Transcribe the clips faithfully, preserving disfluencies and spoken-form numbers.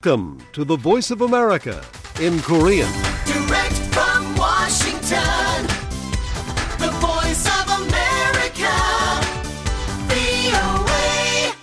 Welcome to the Voice of America in Korean. Direct from Washington, the Voice of America, 브이오에이.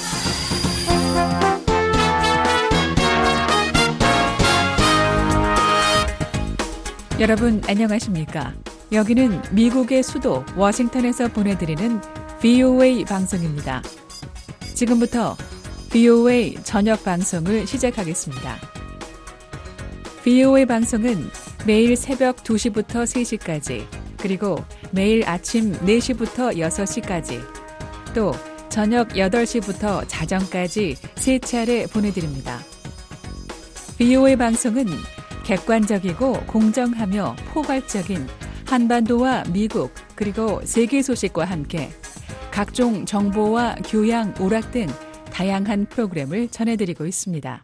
여러분 안녕하십니까? 여기는 미국의 수도 워싱턴에서 보내드리는 브이오에이 방송입니다. 지금부터 브이오에이 저녁 방송을 시작하겠습니다. 브이오에이 방송은 매일 새벽 두 시부터 세 시까지, 그리고 매일 아침 네 시부터 여섯 시까지, 또 저녁 여덟 시부터 자정까지 세 차례 보내드립니다. 브이오에이 방송은 객관적이고 공정하며 포괄적인 한반도와 미국 그리고 세계 소식과 함께 각종 정보와 교양, 오락 등 다양한 프로그램을 전해드리고 있습니다.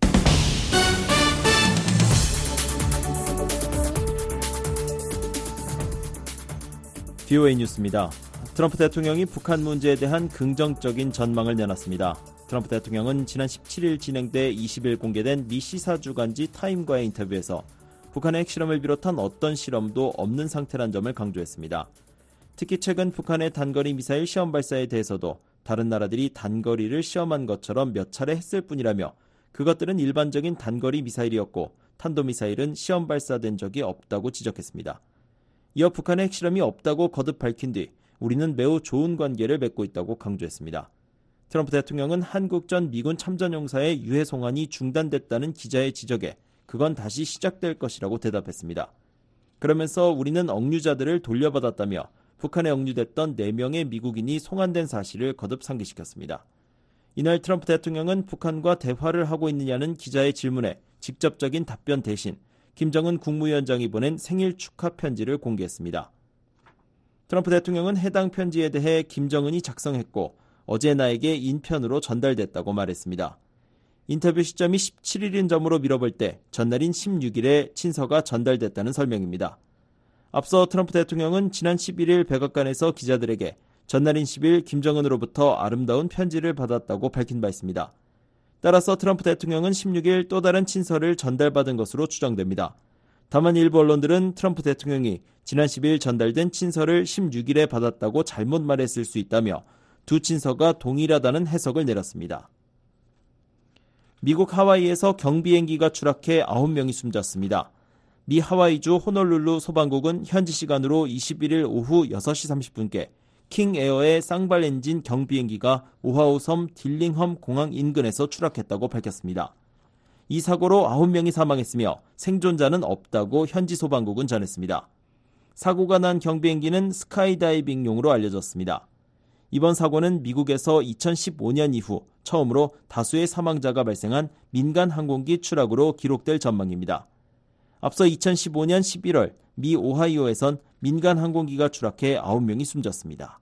브이오에이 뉴스입니다. 트럼프 대통령이 북한 문제에 대한 긍정적인 전망을 내놨습니다. 트럼프 대통령은 지난 십칠 일 진행돼 이십 일 공개된 미 시사주간지 타임과의 인터뷰에서 북한의 핵실험을 비롯한 어떤 실험도 없는 상태란 점을 강조했습니다. 특히 최근 북한의 단거리 미사일 시험 발사에 대해서도 다른 나라들이 단거리를 시험한 것처럼 몇 차례 했을 뿐이라며 그것들은 일반적인 단거리 미사일이었고 탄도미사일은 시험 발사된 적이 없다고 지적했습니다. 이어 북한의 핵실험이 없다고 거듭 밝힌 뒤 우리는 매우 좋은 관계를 맺고 있다고 강조했습니다. 트럼프 대통령은 한국 전 미군 참전용사의 유해 송환이 중단됐다는 기자의 지적에 그건 다시 시작될 것이라고 대답했습니다. 그러면서 우리는 억류자들을 돌려받았다며 북한에 억류됐던 네 명의 미국인이 송환된 사실을 거듭 상기시켰습니다. 이날 트럼프 대통령은 북한과 대화를 하고 있느냐는 기자의 질문에 직접적인 답변 대신 김정은 국무위원장이 보낸 생일 축하 편지를 공개했습니다. 트럼프 대통령은 해당 편지에 대해 김정은이 작성했고 어제 나에게 인편으로 전달됐다고 말했습니다. 인터뷰 시점이 십칠 일인 점으로 미뤄볼 때 전날인 십육 일에 친서가 전달됐다는 설명입니다. 앞서 트럼프 대통령은 지난 십일 일 백악관에서 기자들에게 전날인 십 일 김정은으로부터 아름다운 편지를 받았다고 밝힌 바 있습니다. 따라서 트럼프 대통령은 십육 일 또 다른 친서를 전달받은 것으로 추정됩니다. 다만 일부 언론들은 트럼프 대통령이 지난 십 일 전달된 친서를 십육 일에 받았다고 잘못 말했을 수 있다며 두 친서가 동일하다는 해석을 내렸습니다. 미국 하와이에서 경비행기가 추락해 아홉 명이 숨졌습니다. 미 하와이주 호놀룰루 소방국은 현지 시간으로 이십일 일 오후 여섯 시 삼십 분께 킹에어의 쌍발 엔진 경비행기가 오하우 섬 딜링엄 공항 인근에서 추락했다고 밝혔습니다. 이 사고로 아홉 명이 사망했으며 생존자는 없다고 현지 소방국은 전했습니다. 사고가 난 경비행기는 스카이다이빙용으로 알려졌습니다. 이번 사고는 미국에서 이천십오 년 이후 처음으로 다수의 사망자가 발생한 민간 항공기 추락으로 기록될 전망입니다. 앞서 이천십오 년 십일월 미 오하이오에선 민간 항공기가 추락해 아홉 명이 숨졌습니다.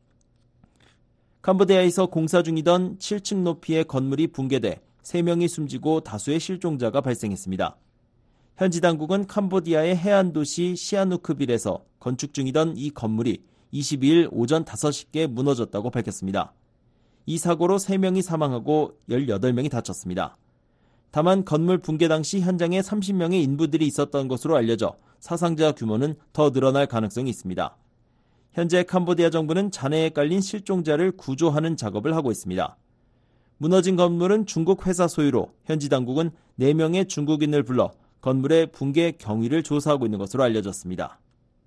캄보디아에서 공사 중이던 칠 층 높이의 건물이 붕괴돼 세 명이 숨지고 다수의 실종자가 발생했습니다. 현지 당국은 캄보디아의 해안 도시 시아누크빌에서 건축 중이던 이 건물이 이십이 일 오전 다섯 시께 무너졌다고 밝혔습니다. 이 사고로 세 명이 사망하고 열여덟 명이 다쳤습니다. 다만 건물 붕괴 당시 현장에 삼십 명의 인부들이 있었던 것으로 알려져 사상자 규모는 더 늘어날 가능성이 있습니다. 현재 캄보디아 정부는 잔해에 깔린 실종자를 구조하는 작업을 하고 있습니다. 무너진 건물은 중국 회사 소유로 현지 당국은 네 명의 중국인을 불러 건물의 붕괴 경위를 조사하고 있는 것으로 알려졌습니다.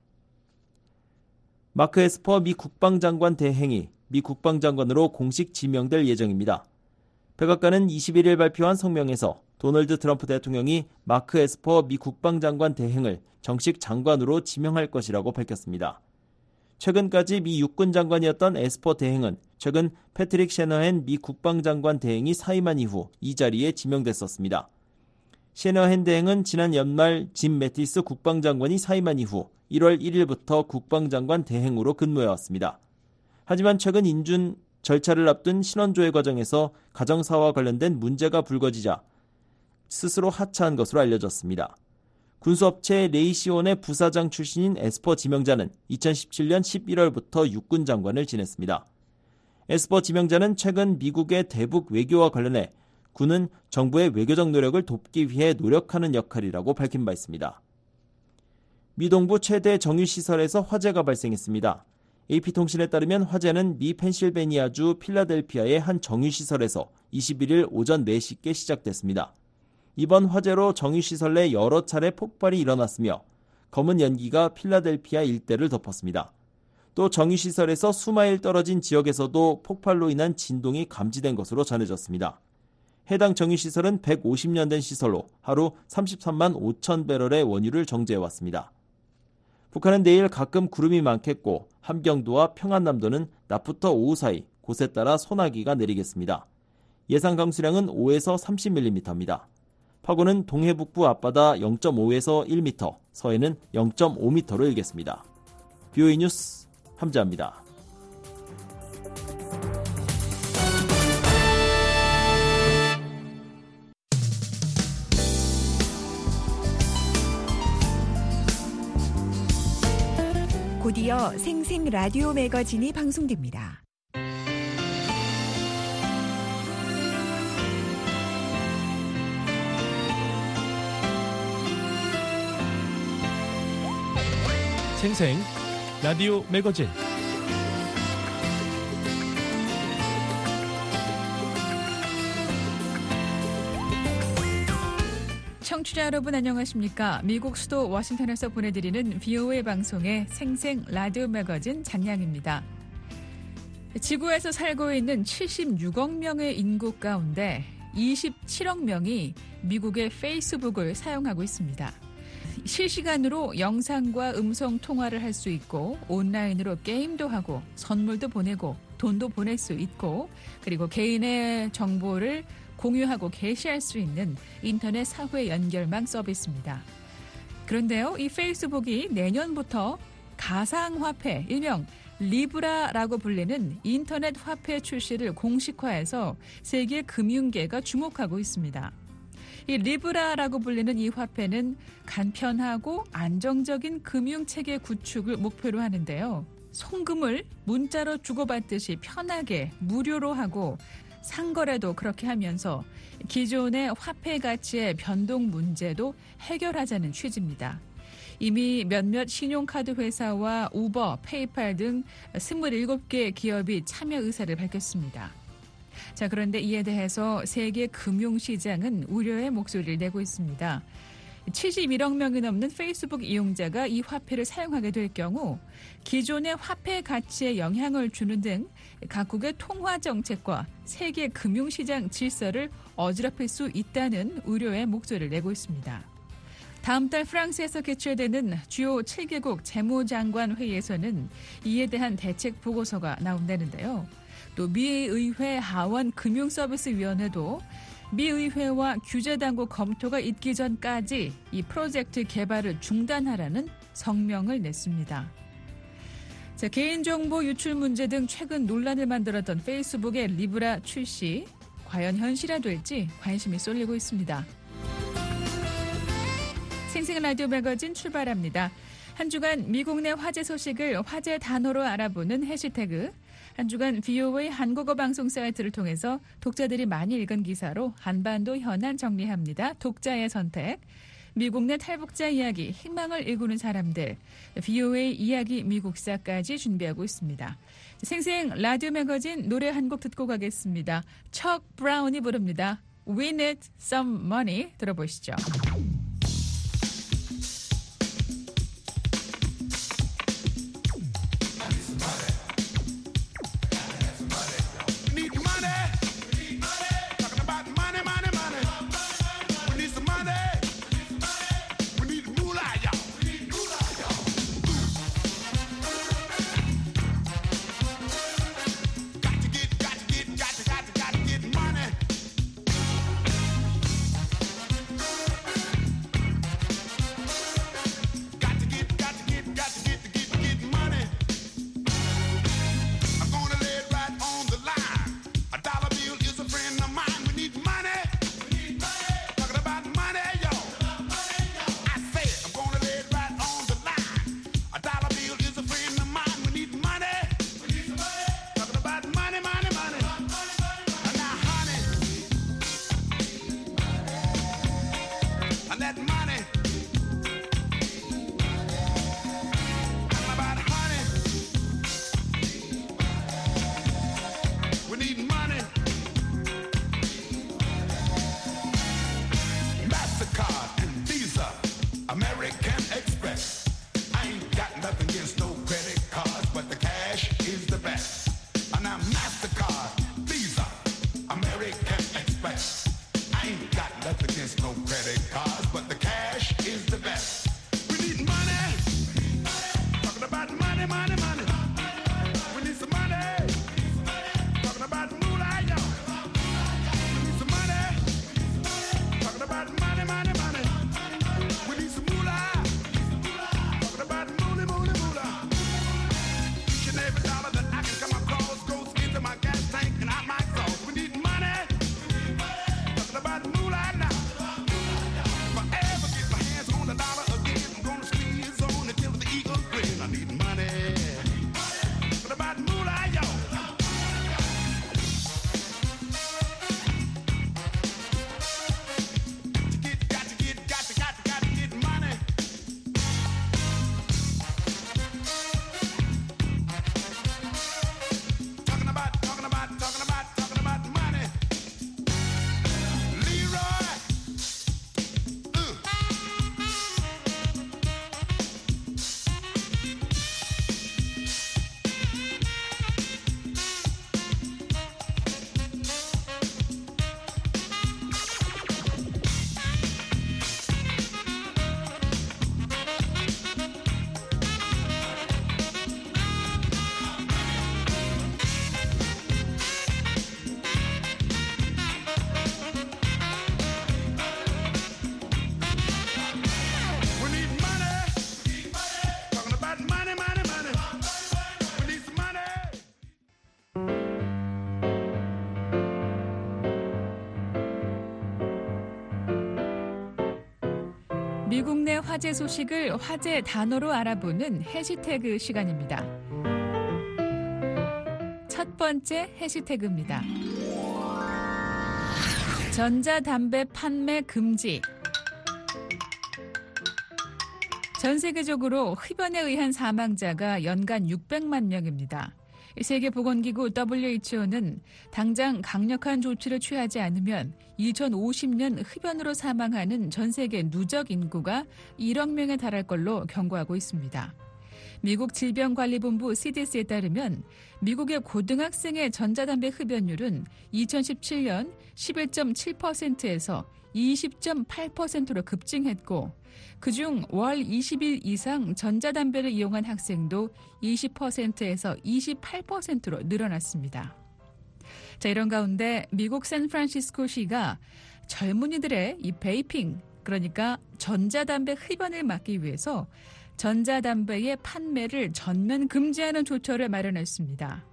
마크 에스퍼 미 국방장관 대행이 미 국방장관으로 공식 지명될 예정입니다. 백악관은 이십일 일 발표한 성명에서 도널드 트럼프 대통령이 마크 에스퍼 미 국방장관 대행을 정식 장관으로 지명할 것이라고 밝혔습니다. 최근까지 미 육군 장관이었던 에스퍼 대행은 최근 패트릭 셰너헨 미 국방장관 대행이 사임한 이후 이 자리에 지명됐었습니다. 셰너헨 대행은 지난 연말 짐 매티스 국방장관이 사임한 이후 일월 일일부터 국방장관 대행으로 근무해왔습니다. 하지만 최근 인준 절차를 앞둔 신원조회 과정에서 가정사와 관련된 문제가 불거지자 스스로 하차한 것으로 알려졌습니다. 군수업체 레이시온의 부사장 출신인 에스퍼 지명자는 이천십칠 년 십일월부터 육군 장관을 지냈습니다. 에스퍼 지명자는 최근 미국의 대북 외교와 관련해 군은 정부의 외교적 노력을 돕기 위해 노력하는 역할이라고 밝힌 바 있습니다. 미 동부 최대 정유시설에서 화재가 발생했습니다. 에이피통신에 따르면 화재는 미 펜실베니아주 필라델피아의 한 정유시설에서 이십일일 오전 네 시께 시작됐습니다. 이번 화재로 정유시설 내 여러 차례 폭발이 일어났으며 검은 연기가 필라델피아 일대를 덮었습니다. 또 정유시설에서 수마일 떨어진 지역에서도 폭발로 인한 진동이 감지된 것으로 전해졌습니다. 해당 정유시설은 백오십 년 된 시설로 하루 삼십삼만 오천 배럴의 원유를 정제해왔습니다. 북한은 내일 가끔 구름이 많겠고 함경도와 평안남도는 낮부터 오후 사이 곳에 따라 소나기가 내리겠습니다. 예상 강수량은 오에서 삼십 밀리미터입니다. 파고는 동해북부 앞바다 영 점 오에서 일 미터, 서해는 영 점 오 미터로 일겠습니다. 비오이 뉴스 함재합니다. 곧이어 생생 라디오 매거진이 방송됩니다. 생생 라디오 매거진 청취자 여러분 안녕하십니까? 미국 수도 워싱턴에서 보내드리는 비오에이 방송의 생생 라디오 매거진 장량입니다. 지구에서 살고 있는 칠십육억 명의 인구 가운데 이십칠억 명이 미국의 페이스북을 사용하고 있습니다. 실시간으로 영상과 음성 통화를 할 수 있고 온라인으로 게임도 하고 선물도 보내고 돈도 보낼 수 있고 그리고 개인의 정보를 공유하고 게시할 수 있는 인터넷 사회 연결망 서비스입니다. 그런데요, 이 페이스북이 내년부터 가상화폐, 일명 리브라라고 불리는 인터넷 화폐 출시를 공식화해서 세계 금융계가 주목하고 있습니다. 이 리브라라고 불리는 이 화폐는 간편하고 안정적인 금융체계 구축을 목표로 하는데요. 송금을 문자로 주고받듯이 편하게 무료로 하고 상거래도 그렇게 하면서 기존의 화폐 가치의 변동 문제도 해결하자는 취지입니다. 이미 몇몇 신용카드 회사와 우버, 페이팔 등 스물일곱 개 기업이 참여 의사를 밝혔습니다. 자, 그런데 이에 대해서 세계 금융시장은 우려의 목소리를 내고 있습니다. 칠십일억 명이 넘는 페이스북 이용자가 이 화폐를 사용하게 될 경우 기존의 화폐 가치에 영향을 주는 등 각국의 통화 정책과 세계 금융시장 질서를 어지럽힐 수 있다는 우려의 목소리를 내고 있습니다. 다음 달 프랑스에서 개최되는 주요 칠 개국 재무장관 회의에서는 이에 대한 대책 보고서가 나온다는데요. 또 미의회 하원 금융서비스위원회도 미의회와 규제당국 검토가 있기 전까지 이 프로젝트 개발을 중단하라는 성명을 냈습니다. 자, 개인정보 유출 문제 등 최근 논란을 만들었던 페이스북의 리브라 출시, 과연 현실화될지 관심이 쏠리고 있습니다. 생생 라디오 매거진 출발합니다. 한 주간 미국 내 화제 소식을 화제 단어로 알아보는 해시태그, 한 주간 비오에이 한국어 방송 사이트를 통해서 독자들이 많이 읽은 기사로 한반도 현안 정리합니다. 독자의 선택. 미국 내 탈북자 이야기, 희망을 일구는 사람들, 비오에이 이야기 미국사까지 준비하고 있습니다. 생생 라디오 매거진 노래 한 곡 듣고 가겠습니다. 척 브라운이 부릅니다. We need some money. 들어보시죠. American Express. I ain't got nothing against no credit cards, but the cash is the best. And I'm MasterCard, Visa, American Express. I ain't got nothing against no credit cards, but the cash is the best. We need money. Talking about money, money, money. We need some money. Talking about moolah, y'all. We need some money. Talking about money, money, money. We need some moolah. Talking about moolah, moolah, moolah. Each and every dollar that I can come across goes into my gas tank and out my exhaust. We need money. Talking about moolah now. If I ever get my hands on a dollar again, I'm gonna squeeze on it till the eagle grin. I need money. Talking about moolah, y'all. To get, got to get, got to, got to, got to get money. Talking about, talking about, talking about, talking about money. Leroy. Uh. We need money. Talking about money, money, money. We need some money. 미국 내 화제 소식을 화제 단어로 알아보는 해시태그 시간입니다. 첫 번째 해시태그입니다. 전자담배 판매 금지. 전 세계적으로 흡연에 의한 사망자가 연간 육백만 명입니다. 세계보건기구 더블유에이치오는 당장 강력한 조치를 취하지 않으면 이천오십 년 흡연으로 사망하는 전 세계 누적 인구가 일억 명에 달할 걸로 경고하고 있습니다. 미국 질병관리본부 씨디씨에 따르면 미국의 고등학생의 전자담배 흡연율은 이천십칠 년 십일 점 칠 퍼센트에서 이십 점 팔 퍼센트로 급증했고 그중 월 이십 일 이상 전자담배를 이용한 학생도 이십 퍼센트에서 이십팔 퍼센트로 늘어났습니다. 자, 이런 가운데 미국 샌프란시스코시가 젊은이들의 이 베이핑, 그러니까 전자담배 흡연을 막기 위해서 전자담배의 판매를 전면 금지하는 조처를 마련했습니다.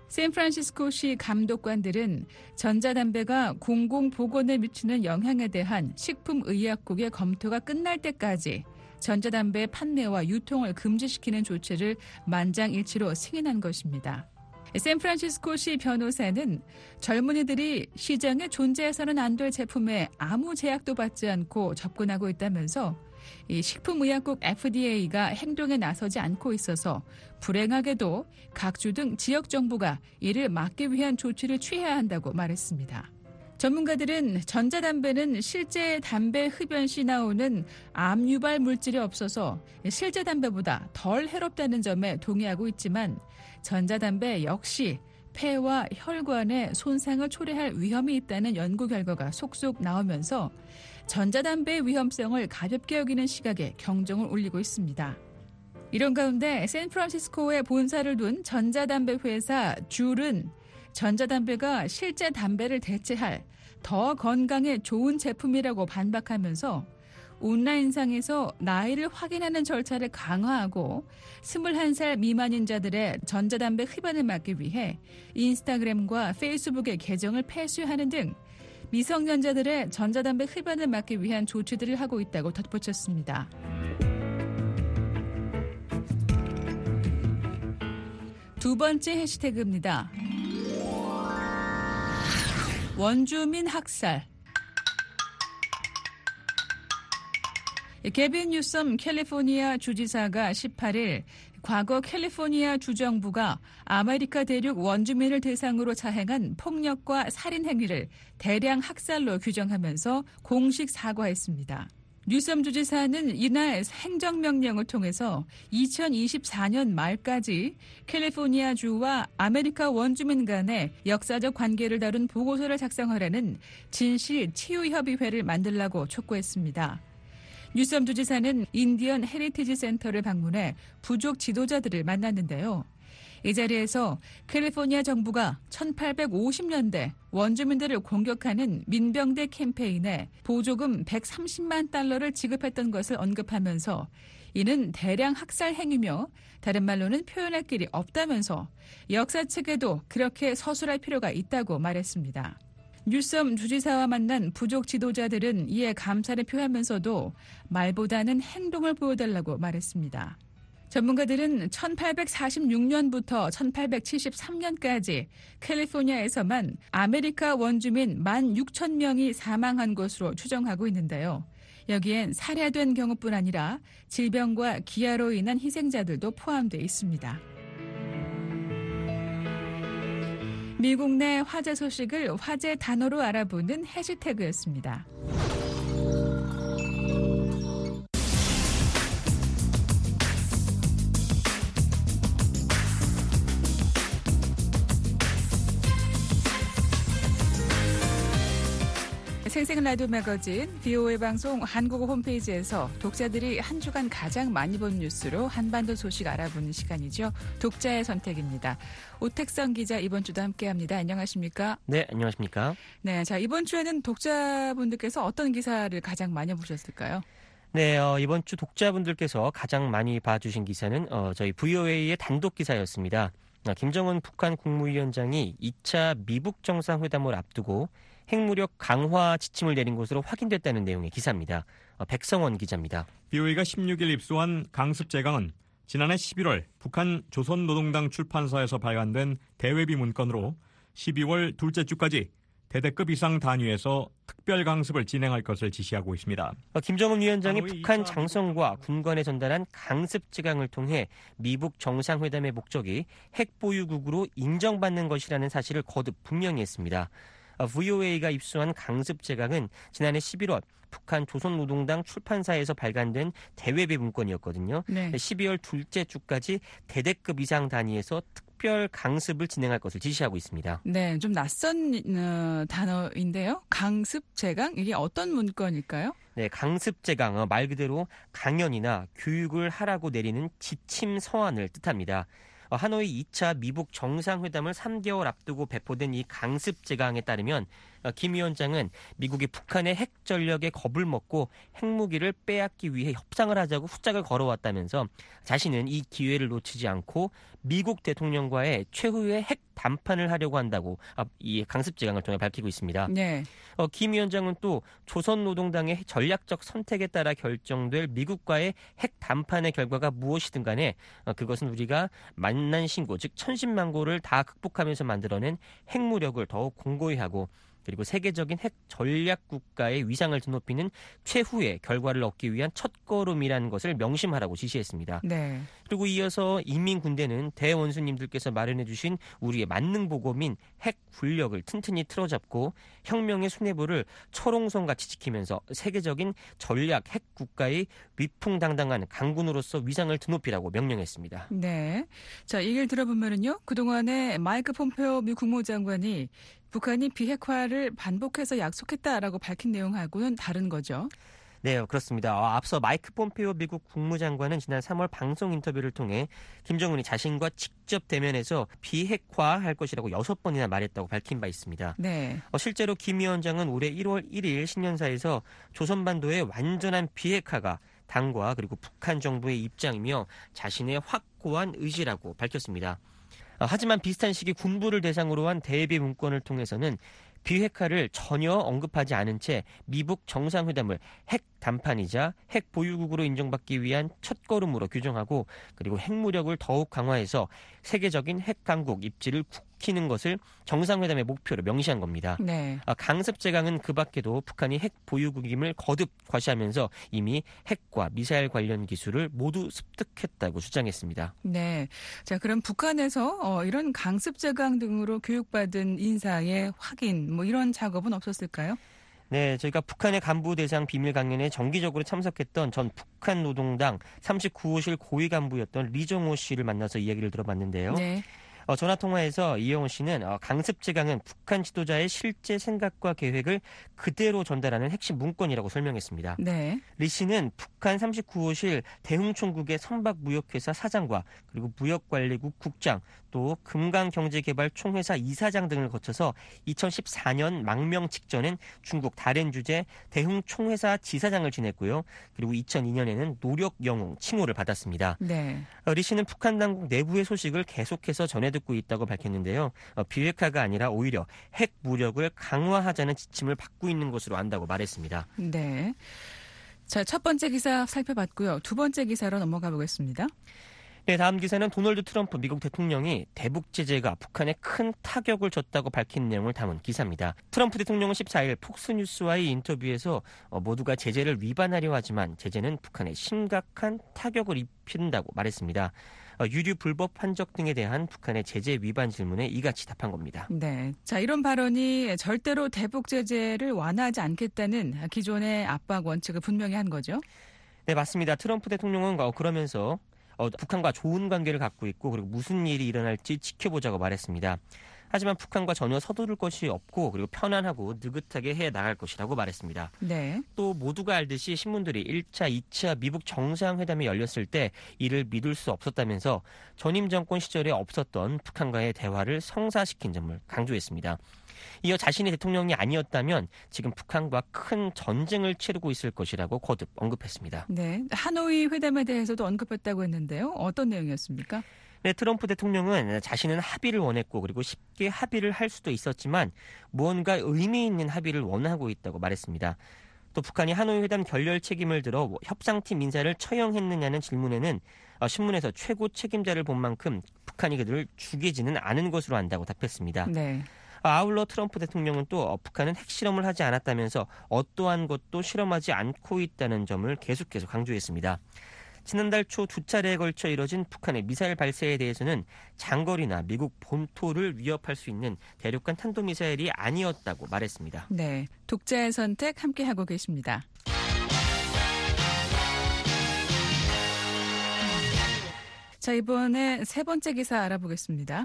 샌프란시스코시 감독관들은 전자담배가 공공보건에 미치는 영향에 대한 식품의약국의 검토가 끝날 때까지 전자담배 판매와 유통을 금지시키는 조치를 만장일치로 승인한 것입니다. 샌프란시스코시 변호사는 젊은이들이 시장에 존재해서는 안 될 제품에 아무 제약도 받지 않고 접근하고 있다면서 이 식품의약국 에프디에이가 행동에 나서지 않고 있어서 불행하게도 각주 등 지역 정부가 이를 막기 위한 조치를 취해야 한다고 말했습니다. 전문가들은 전자담배는 실제 담배 흡연 시 나오는 암 유발 물질이 없어서 실제 담배보다 덜 해롭다는 점에 동의하고 있지만 전자담배 역시 폐와 혈관에 손상을 초래할 위험이 있다는 연구 결과가 속속 나오면서 전자담배의 위험성을 가볍게 여기는 시각에 경종을 울리고 있습니다. 이런 가운데 샌프란시스코에 본사를 둔 전자담배 회사 줄은 전자담배가 실제 담배를 대체할 더 건강에 좋은 제품이라고 반박하면서 온라인상에서 나이를 확인하는 절차를 강화하고 스물한 살 미만인 자들의 전자담배 흡연을 막기 위해 인스타그램과 페이스북의 계정을 폐쇄하는 등 미성년자들의 전자담배 흡연을 막기 위한 조치들을 하고 있다고 덧붙였습니다. 두 번째 해시태그입니다. 원주민 학살. 게빈 뉴섬 캘리포니아 주지사가 십팔 일 과거 캘리포니아 주정부가 아메리카 대륙 원주민을 대상으로 자행한 폭력과 살인 행위를 대량 학살로 규정하면서 공식 사과했습니다. 뉴섬 주지사는 이날 행정명령을 통해서 이천이십사 년 말까지 캘리포니아주와 아메리카 원주민 간의 역사적 관계를 다룬 보고서를 작성하라는 진실 치유협의회를 만들라고 촉구했습니다. 뉴섬 주지사는 인디언 헤리티지 센터를 방문해 부족 지도자들을 만났는데요. 이 자리에서 캘리포니아 정부가 천팔백오십 년대 원주민들을 공격하는 민병대 캠페인에 보조금 백삼십만 달러를 지급했던 것을 언급하면서 이는 대량 학살 행위며 다른 말로는 표현할 길이 없다면서 역사책에도 그렇게 서술할 필요가 있다고 말했습니다. 뉴섬 주지사와 만난 부족 지도자들은 이에 감사를 표하면서도 말보다는 행동을 보여달라고 말했습니다. 전문가들은 천팔백사십육 년부터 천팔백칠십삼 년까지 캘리포니아에서만 아메리카 원주민 만 육천 명이 사망한 것으로 추정하고 있는데요. 여기엔 살해된 경우뿐 아니라 질병과 기아로 인한 희생자들도 포함되어 있습니다. 미국 내 화제 소식을 화제 단어로 알아보는 해시태그였습니다. 생생 라디오 매거진 비오에이 방송 한국어 홈페이지에서 독자들이 한 주간 가장 많이 본 뉴스로 한반도 소식 알아보는 시간이죠. 독자의 선택입니다. 오택성 기자 이번 주도 함께합니다. 안녕하십니까? 네, 안녕하십니까? 네, 자 이번 주에는 독자분들께서 어떤 기사를 가장 많이 보셨을까요? 네, 어, 이번 주 독자분들께서 가장 많이 봐주신 기사는 어, 저희 브이오에이의 단독 기사였습니다. 어, 김정은 북한 국무위원장이 이 차 미북 정상회담을 앞두고 핵무력 강화 지침을 내린 것으로 확인됐다는 내용의 기사입니다. 어, 백성원 기자입니다. 비오에이가 십육 일 입수한 강습제강은 지난해 십일월 북한 조선노동당 출판사에서 발간된 대외비 문건으로 십이월 둘째 주까지 대대급 이상 단위에서 특별 강습을 진행할 것을 지시하고 있습니다. 어, 김정은 위원장이 북한 장성과 군관에 전달한 강습제강을 통해 미북 정상회담의 목적이 핵보유국으로 인정받는 것이라는 사실을 거듭 분명히 했습니다. 브이오에이가 입수한 강습제강은 지난해 십일월 북한 조선노동당 출판사에서 발간된 대외비 문건이었거든요. 네. 십이월 둘째 주까지 대대급 이상 단위에서 특별 강습을 진행할 것을 지시하고 있습니다. 네, 좀 낯선 어, 단어인데요. 강습제강 이게 어떤 문건일까요? 네, 강습제강 말 그대로 강연이나 교육을 하라고 내리는 지침 서한을 뜻합니다. 하노이 이 차 미북 정상회담을 삼 개월 앞두고 배포된 이 강습제강에 따르면 김 위원장은 미국이 북한의 핵 전력에 겁을 먹고 핵무기를 빼앗기 위해 협상을 하자고 후짝을 걸어왔다면서 자신은 이 기회를 놓치지 않고 미국 대통령과의 최후의 핵 담판을 하려고 한다고 이 강습제강을 통해 밝히고 있습니다. 네. 어, 김 위원장은 또 조선노동당의 전략적 선택에 따라 결정될 미국과의 핵 담판의 결과가 무엇이든 간에 어, 그것은 우리가 만난 신고, 즉 천신만고를 다 극복하면서 만들어낸 핵무력을 더욱 공고히 하고 그리고 세계적인 핵 전략 국가의 위상을 드높이는 최후의 결과를 얻기 위한 첫걸음이라는 것을 명심하라고 지시했습니다. 네. 그리고 이어서 인민군대는 대원수님들께서 마련해 주신 우리의 만능보검인 핵 군력을 튼튼히 틀어잡고 혁명의 수뇌부를 철옹성같이 지키면서 세계적인 전략 핵 국가의 위풍당당한 강군으로서 위상을 드높이라고 명령했습니다. 네. 자, 얘기를 들어보면은요. 그동안에 마이크 폼페오 미 국무장관이 북한이 비핵화를 반복해서 약속했다라고 밝힌 내용하고는 다른 거죠. 네, 그렇습니다. 앞서 마이크 폼페오 미국 국무장관은 지난 삼월 방송 인터뷰를 통해 김정은이 자신과 직접 대면해서 비핵화할 것이라고 여섯 번이나 말했다고 밝힌 바 있습니다. 네. 어, 실제로 김 위원장은 올해 일월 일일 신년사에서 조선반도의 완전한 비핵화가 당과 그리고 북한 정부의 입장이며 자신의 확고한 의지라고 밝혔습니다. 하지만 비슷한 시기 군부를 대상으로 한 대비 문건을 통해서는 비핵화를 전혀 언급하지 않은 채 미북 정상회담을 핵 담판이자 핵 보유국으로 인정받기 위한 첫걸음으로 규정하고 그리고 핵무력을 더욱 강화해서 세계적인 핵 강국 입지를 굳히는 것을 정상회담의 목표로 명시한 겁니다. 네. 강습제강은 그 밖에도 북한이 핵 보유국임을 거듭 과시하면서 이미 핵과 미사일 관련 기술을 모두 습득했다고 주장했습니다. 네. 자, 그럼 북한에서 어, 이런 강습제강 등으로 교육받은 인사의 확인 뭐 이런 작업은 없었을까요? 네, 저희가 북한의 간부 대상 비밀 강연에 정기적으로 참석했던 전 북한 노동당 삼십구 호실 고위 간부였던 리정호 씨를 만나서 이야기를 들어봤는데요. 네. 어, 전화통화에서 이영호 씨는 어, 강습제강은 북한 지도자의 실제 생각과 계획을 그대로 전달하는 핵심 문건이라고 설명했습니다. 네. 리 씨는 북한 삼십구 호실 대흥총국의 선박무역회사 사장과 그리고 무역관리국 국장 또 금강경제개발총회사 이사장 등을 거쳐서 이천십사 년 망명 직전엔 중국 다롄주재 대흥총회사 지사장을 지냈고요. 그리고 이천이 년에는 노력영웅 칭호를 받았습니다. 네. 어, 리 씨는 북한 당국 내부의 소식을 계속해서 전해듣고 있다고 밝혔는데요. 어, 비핵화가 아니라 오히려 핵 무력을 강화하자는 지침을 받고 있는 것으로 안다고 말했습니다. 네. 자, 첫 번째 기사 살펴봤고요. 두 번째 기사로 넘어가 보겠습니다. 네, 다음 기사는 도널드 트럼프 미국 대통령이 대북 제재가 북한에 큰 타격을 줬다고 밝힌 내용을 담은 기사입니다. 트럼프 대통령은 십사 일 폭스뉴스와의 인터뷰에서 어, 모두가 제재를 위반하려 하지만 제재는 북한에 심각한 타격을 입힌다고 말했습니다. 어, 유류 불법 환적 등에 대한 북한의 제재 위반 질문에 이같이 답한 겁니다. 네. 자, 이런 발언이 절대로 대북 제재를 완화하지 않겠다는 기존의 압박 원칙을 분명히 한 거죠. 네, 맞습니다. 트럼프 대통령은 어, 그러면서 어, 북한과 좋은 관계를 갖고 있고 그리고 무슨 일이 일어날지 지켜보자고 말했습니다. 하지만 북한과 전혀 서두를 것이 없고 그리고 편안하고 느긋하게 해 나갈 것이라고 말했습니다. 네. 또 모두가 알듯이 신문들이 일 차, 이 차 미북 정상회담이 열렸을 때 이를 믿을 수 없었다면서 전임 정권 시절에 없었던 북한과의 대화를 성사시킨 점을 강조했습니다. 이어 자신이 대통령이 아니었다면 지금 북한과 큰 전쟁을 치르고 있을 것이라고 거듭 언급했습니다. 네. 하노이 회담에 대해서도 언급했다고 했는데요. 어떤 내용이었습니까? 네, 트럼프 대통령은 자신은 합의를 원했고 그리고 쉽게 합의를 할 수도 있었지만 무언가 의미 있는 합의를 원하고 있다고 말했습니다. 또 북한이 하노이 회담 결렬 책임을 들어 협상팀 인사를 처형했느냐는 질문에는 신문에서 최고 책임자를 본 만큼 북한이 그들을 죽이지는 않은 것으로 안다고 답했습니다. 네. 아울러 트럼프 대통령은 또 북한은 핵실험을 하지 않았다면서 어떠한 것도 실험하지 않고 있다는 점을 계속해서 강조했습니다. 지난달 초 두 차례에 걸쳐 이뤄진 북한의 미사일 발사에 대해서는 장거리나 미국 본토를 위협할 수 있는 대륙간 탄도미사일이 아니었다고 말했습니다. 네, 독자의 선택 함께하고 계십니다. 자, 이번에 세 번째 기사 알아보겠습니다.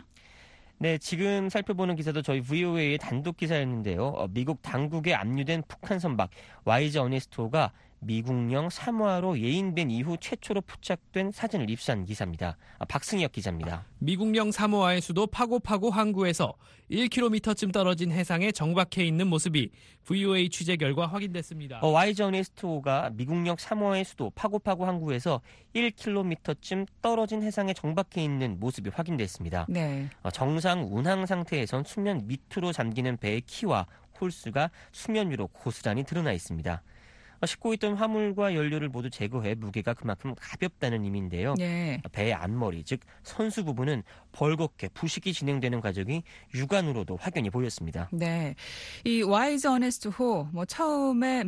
네, 지금 살펴보는 기사도 저희 브이오에이의 단독 기사였는데요. 어, 미국 당국에 압류된 북한 선박 와이저 어네스토가 미국령 사모아로 예인된 이후 최초로 포착된 사진을 입수한 기사입니다. 아, 박승혁 기자입니다. 미국령 사모아의 수도 파고파고 항구에서 일 킬로미터쯤 떨어진 해상에 정박해 있는 모습이 브이오에이 취재 결과 확인됐습니다. 어, 와이저 어네스토가 미국령 사모아의 수도 파고파고 항구에서 일 킬로미터쯤 떨어진 해상에 정박해 있는 모습이 확인됐습니다. 네. 어, 정상 운항 상태에선 수면 밑으로 잠기는 배의 키와 홀수가 수면 위로 고스란히 드러나 있습니다. 싣고 있던 화물과 연료를 모두 제거해 무게가 그만큼 가볍다는 의미인데요. 네. 배의 앞머리, 즉 선수 부분은 벌겋게 부식이 진행되는 과정이 육안으로도 확연히 보였습니다. 네, 이 와이저 어네스토호 뭐 처음에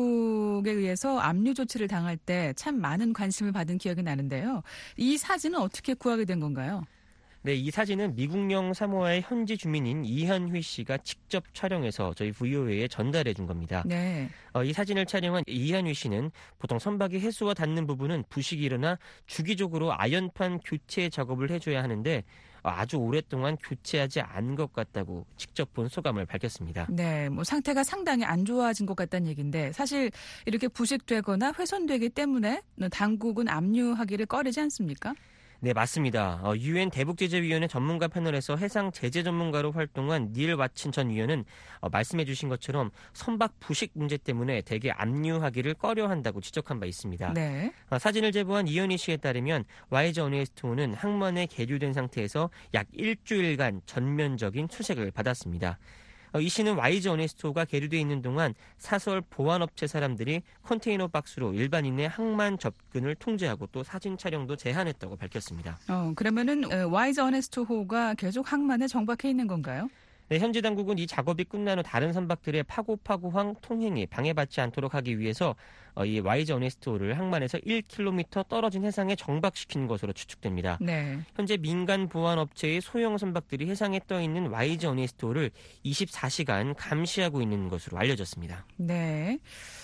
미국에 의해서 압류 조치를 당할 때 참 많은 관심을 받은 기억이 나는데요. 이 사진은 어떻게 구하게 된 건가요? 네, 이 사진은 미국령 사모아의 현지 주민인 이한휘 씨가 직접 촬영해서 저희 브이오에이에 전달해 준 겁니다. 네. 어, 이 사진을 촬영한 이한휘 씨는 보통 선박이 해수와 닿는 부분은 부식이 일어나 주기적으로 아연판 교체 작업을 해줘야 하는데 아주 오랫동안 교체하지 않은 것 같다고 직접 본 소감을 밝혔습니다. 네, 뭐 상태가 상당히 안 좋아진 것 같다는 얘기인데 사실 이렇게 부식되거나 훼손되기 때문에 당국은 압류하기를 꺼리지 않습니까? 네, 맞습니다. 유엔 대북제재위원회 전문가 패널에서 해상 제재 전문가로 활동한 닐 왓친 전 위원은 어, 말씀해 주신 것처럼 선박 부식 문제 때문에 대개 압류하기를 꺼려한다고 지적한 바 있습니다. 네. 어, 사진을 제보한 이현희 씨에 따르면 와이저 어네스토는 항만에 계류된 상태에서 약 일주일간 전면적인 수색을 받았습니다. 이 씨는 와이저 어네스토가 계류되어 있는 동안 사설 보안업체 사람들이 컨테이너 박스로 일반인의 항만 접근을 통제하고 또 사진 촬영도 제한했다고 밝혔습니다. 어, 그러면은 와이저 어네스토호가 계속 항만에 정박해 있는 건가요? 네, 현지 당국은 이 작업이 끝난 후 다른 선박들의 파고파고항 통행이 방해받지 않도록 하기 위해서 어, 이 와이즈 어네스트호를 항만에서 일 킬로미터 떨어진 해상에 정박시킨 것으로 추측됩니다. 네. 현재 민간 보안업체의 소형 선박들이 해상에 떠 있는 와이즈 어네스트호를 이십사 시간 감시하고 있는 것으로 알려졌습니다. 네.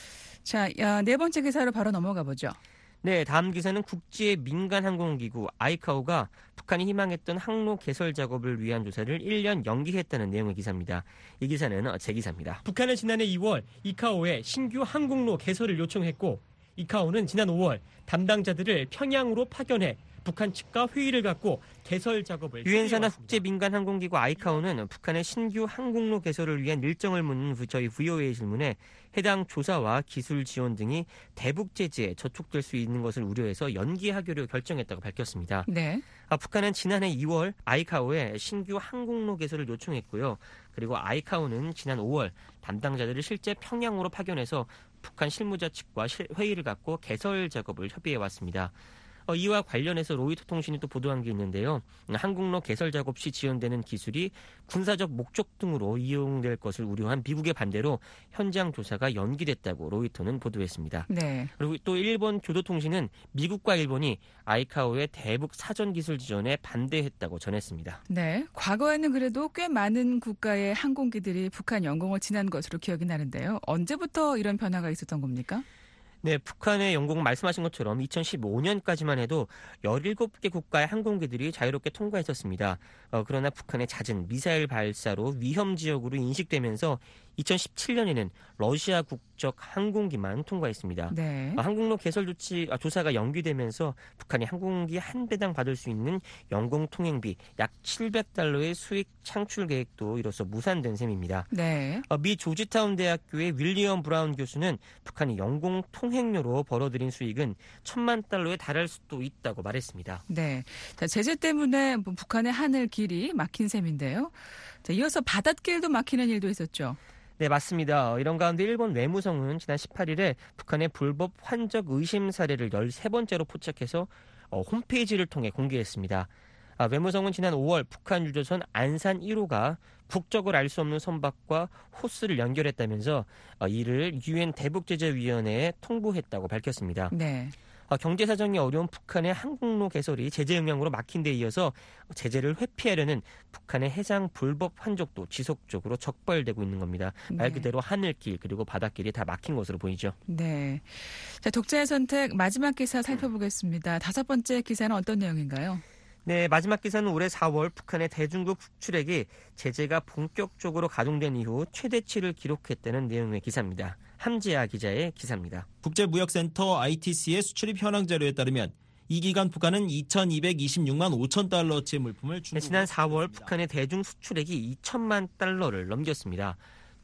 자, 야, 네 번째 기사로 바로 넘어가 보죠. 네, 다음 기사는 국제 민간 항공기구 아이카오가 북한이 희망했던 항로 개설 작업을 위한 조사를 일 년 연기했다는 내용의 기사입니다. 이 기사는 제 기사입니다. 북한은 지난해 이월 이카오에 신규 항공로 개설을 요청했고 이카오는 지난 오월 담당자들을 평양으로 파견해 북한 측과 회의를 갖고 개설 작업을 유엔사나 국제민간항공기구 아이카오는 북한의 신규 항공로 개설을 위한 일정을 묻는 저희 브이오에이 질문에 해당 조사와 기술 지원 등이 대북 제재에 저촉될 수 있는 것을 우려해서 연기하기로 결정했다고 밝혔습니다. 네. 아, 북한은 지난해 이월 아이카오에 신규 항공로 개설을 요청했고요. 그리고 아이카오는 지난 오월 담당자들을 실제 평양으로 파견해서 북한 실무자 측과 회의를 갖고 개설 작업을 협의해 왔습니다. 어, 이와 관련해서 로이터 통신이 또 보도한 게 있는데요. 항공로 개설 작업 시 지원되는 기술이 군사적 목적 등으로 이용될 것을 우려한 미국의 반대로 현장 조사가 연기됐다고 로이터는 보도했습니다. 네. 그리고 또 일본 교도통신은 미국과 일본이 아이카오의 대북 사전 기술 지원에 반대했다고 전했습니다. 네. 과거에는 그래도 꽤 많은 국가의 항공기들이 북한 영공을 지난 것으로 기억이 나는데요. 언제부터 이런 변화가 있었던 겁니까? 네, 북한의 영공은 말씀하신 것처럼 이천십오 년까지만 해도 열일곱 개 국가의 항공기들이 자유롭게 통과했었습니다. 어, 그러나 북한의 잦은 미사일 발사로 위험 지역으로 인식되면서 이천십칠 년에는 러시아 국적 항공기만 통과했습니다. 네. 어, 항공로 개설 조치 아, 조사가 연기되면서 북한이 항공기 한 배당 받을 수 있는 영공 통행비 약 칠백 달러의 수익 창출 계획도 이로써 무산된 셈입니다. 네. 어, 미 조지타운 대학교의 윌리엄 브라운 교수는 북한이 영공 통행료로 벌어들인 수익은 천만 달러에 달할 수도 있다고 말했습니다. 네. 자, 제재 때문에 뭐 북한의 하늘 길이 막힌 셈인데요. 자, 이어서 바닷길도 막히는 일도 있었죠. 네, 맞습니다. 이런 가운데 일본 외무성은 지난 십팔 일에 북한의 불법 환적 의심 사례를 열세 번째로 포착해서 어, 홈페이지를 통해 공개했습니다. 아, 외무성은 지난 오월 북한 유조선 안산 일 호가 국적을 알 수 없는 선박과 호스를 연결했다면서 어, 이를 유엔 대북제재위원회에 통보했다고 밝혔습니다. 네. 어, 경제 사정이 어려운 북한의 항공로 개설이 제재 영향으로 막힌 데 이어서 제재를 회피하려는 북한의 해상 불법 환적도 지속적으로 적발되고 있는 겁니다. 네. 말 그대로 하늘길 그리고 바닷길이 다 막힌 것으로 보이죠. 네. 자, 독자의 선택 마지막 기사 살펴보겠습니다. 다섯 번째 기사는 어떤 내용인가요? 네, 마지막 기사는 올해 사월 북한의 대중국 수출액이 제재가 본격적으로 가동된 이후 최대치를 기록했다는 내용의 기사입니다. 함지아 기자의 기사입니다. 국제무역센터 아이티씨의 수출입 현황 자료에 따르면 이 기간 북한은 이천이백이십육만 오천 달러어치의 물품을 네, 중국으로 지난 사월 수출했습니다. 북한의 대중 수출액이 이천만 달러를 넘겼습니다.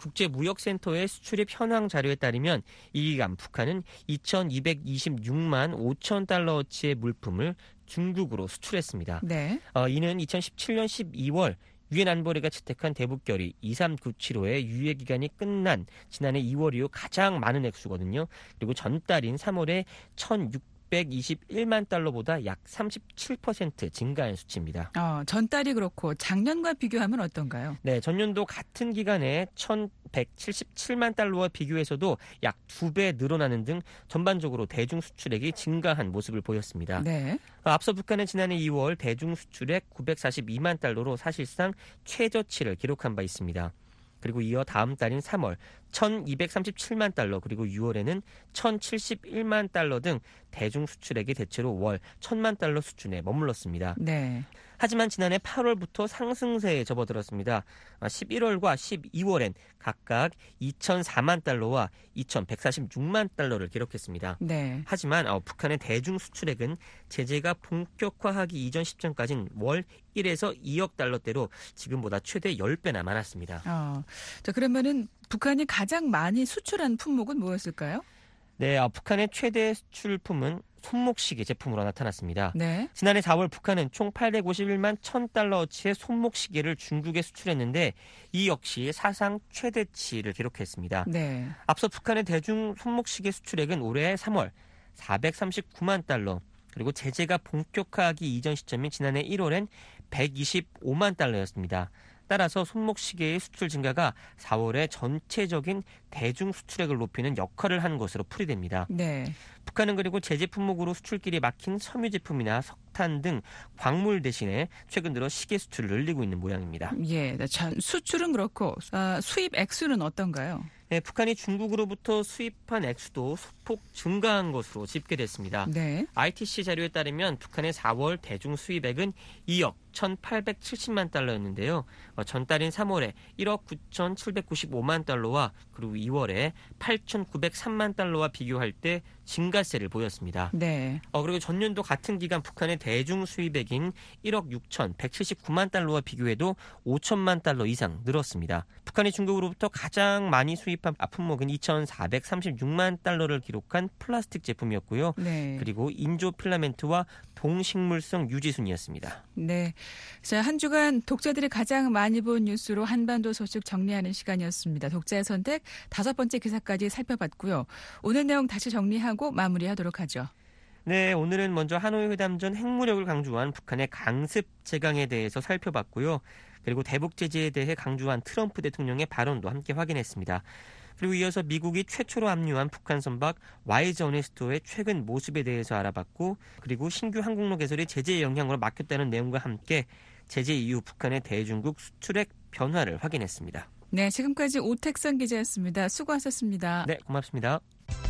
국제무역센터의 수출입 현황 자료에 따르면 이 기간 북한은 이천이백이십육만 오천 달러어치의 물품을 중국으로 수출했습니다. 네. 어, 이는 이천십칠 년 십이월 유엔 안보리가 채택한 대북결의 이삼구칠오의 유예 기간이 끝난 지난해 이월 이후 가장 많은 액수거든요. 그리고 전달인 삼월에 천육백이십일만 달러보다 약 삼십칠 퍼센트 증가한 수치입니다. 어, 전달이 그렇고 작년과 비교하면 어떤가요? 네, 전년도 같은 기간에 천백칠십칠만 달러와 비교해서도 약 두 배 늘어나는 등 전반적으로 대중 수출액이 증가한 모습을 보였습니다. 네. 앞서 북한은 지난해 이월 대중 수출액 구백사십이만 달러로 사실상 최저치를 기록한 바 있습니다. 그리고 이어 다음 달인 삼월 천이백삼십칠만 달러 그리고 유월에는 천칠십일만 달러 등 대중 수출액이 대체로 월 천만 달러 수준에 머물렀습니다. 네. 하지만 지난해 팔월부터 상승세에 접어들었습니다. 십일월과 십이월엔 각각 이천사만 달러와 이천백사십육만 달러를 기록했습니다. 네. 하지만 어, 북한의 대중 수출액은 제재가 본격화하기 이전 시점까지는 월 일에서 이억 달러대로 지금보다 최대 십 배나 많았습니다. 어, 자, 그러면은 북한이 가장 많이 수출한 품목은 무엇일까요? 네, 어, 북한의 최대 수출품은 손목시계 제품으로 나타났습니다. 네. 지난해 사월 북한은 총 팔백오십일만 천 달러어치의 손목시계를 중국에 수출했는데 이 역시 사상 최대치를 기록했습니다. 네. 앞서 북한의 대중 손목시계 수출액은 올해 삼월 사백삼십구만 달러 그리고 제재가 본격화하기 이전 시점인 지난해 일월엔 백이십오만 달러였습니다. 따라서 손목시계의 수출 증가가 사월에 전체적인 대중 수출액을 높이는 역할을 한 것으로 풀이됩니다. 네. 북한은 그리고 제재 품목으로 수출길이 막힌 섬유 제품이나 석탄 등 광물 대신에 최근 들어 시계 수출을 늘리고 있는 모양입니다. 예, 자, 수출은 그렇고 아, 수입 액수는 어떤가요? 네, 북한이 중국으로부터 수입한 액수도 소폭 증가한 것으로 집계됐습니다. 네. 아이티씨 자료에 따르면 북한의 사월 대중 수입액은 이억 천팔백칠십만 달러였는데요. 어, 전달인 삼월에 일억 구천칠백구십오만 달러와 그리고 이월에 팔천구백삼만 달러와 비교할 때 증가세를 보였습니다. 네. 어, 그리고 전년도 같은 기간 북한의 대중 수입액인 일억 육천백칠십구만 달러와 비교해도 오천만 달러 이상 늘었습니다. 북한이 중국으로부터 가장 많이 수입한 품목은 이천사백삼십육만 달러를 기록한 플라스틱 제품이었고요. 네. 그리고 인조 필라멘트와 동식물성 유지순이었습니다. 네. 자, 한 주간 독자들이 가장 많이 본 뉴스로 한반도 소식 정리하는 시간이었습니다. 독자의 선택 다섯 번째 기사까지 살펴봤고요. 오늘 내용 다시 정리하고 마무리하도록 하죠. 네, 오늘은 먼저 하노이 회담 전 핵무력을 강조한 북한의 강습 제강에 대해서 살펴봤고요. 그리고 대북 제재에 대해 강조한 트럼프 대통령의 발언도 함께 확인했습니다. 그리고 이어서 미국이 최초로 압류한 북한 선박 와이즈 어네스토의 최근 모습에 대해서 알아봤고, 그리고 신규 항공로 개설이 제재의 영향으로 막혔다는 내용과 함께 제재 이후 북한의 대중국 수출액 변화를 확인했습니다. 네, 지금까지 오택선 기자였습니다. 수고하셨습니다. 네, 고맙습니다.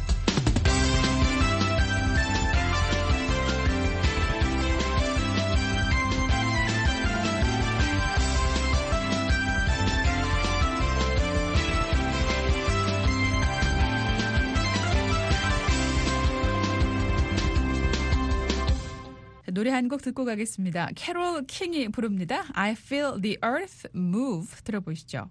노래 한 곡 듣고 가겠습니다. 캐롤 킹이 부릅니다. I feel the earth move. 들어보시죠.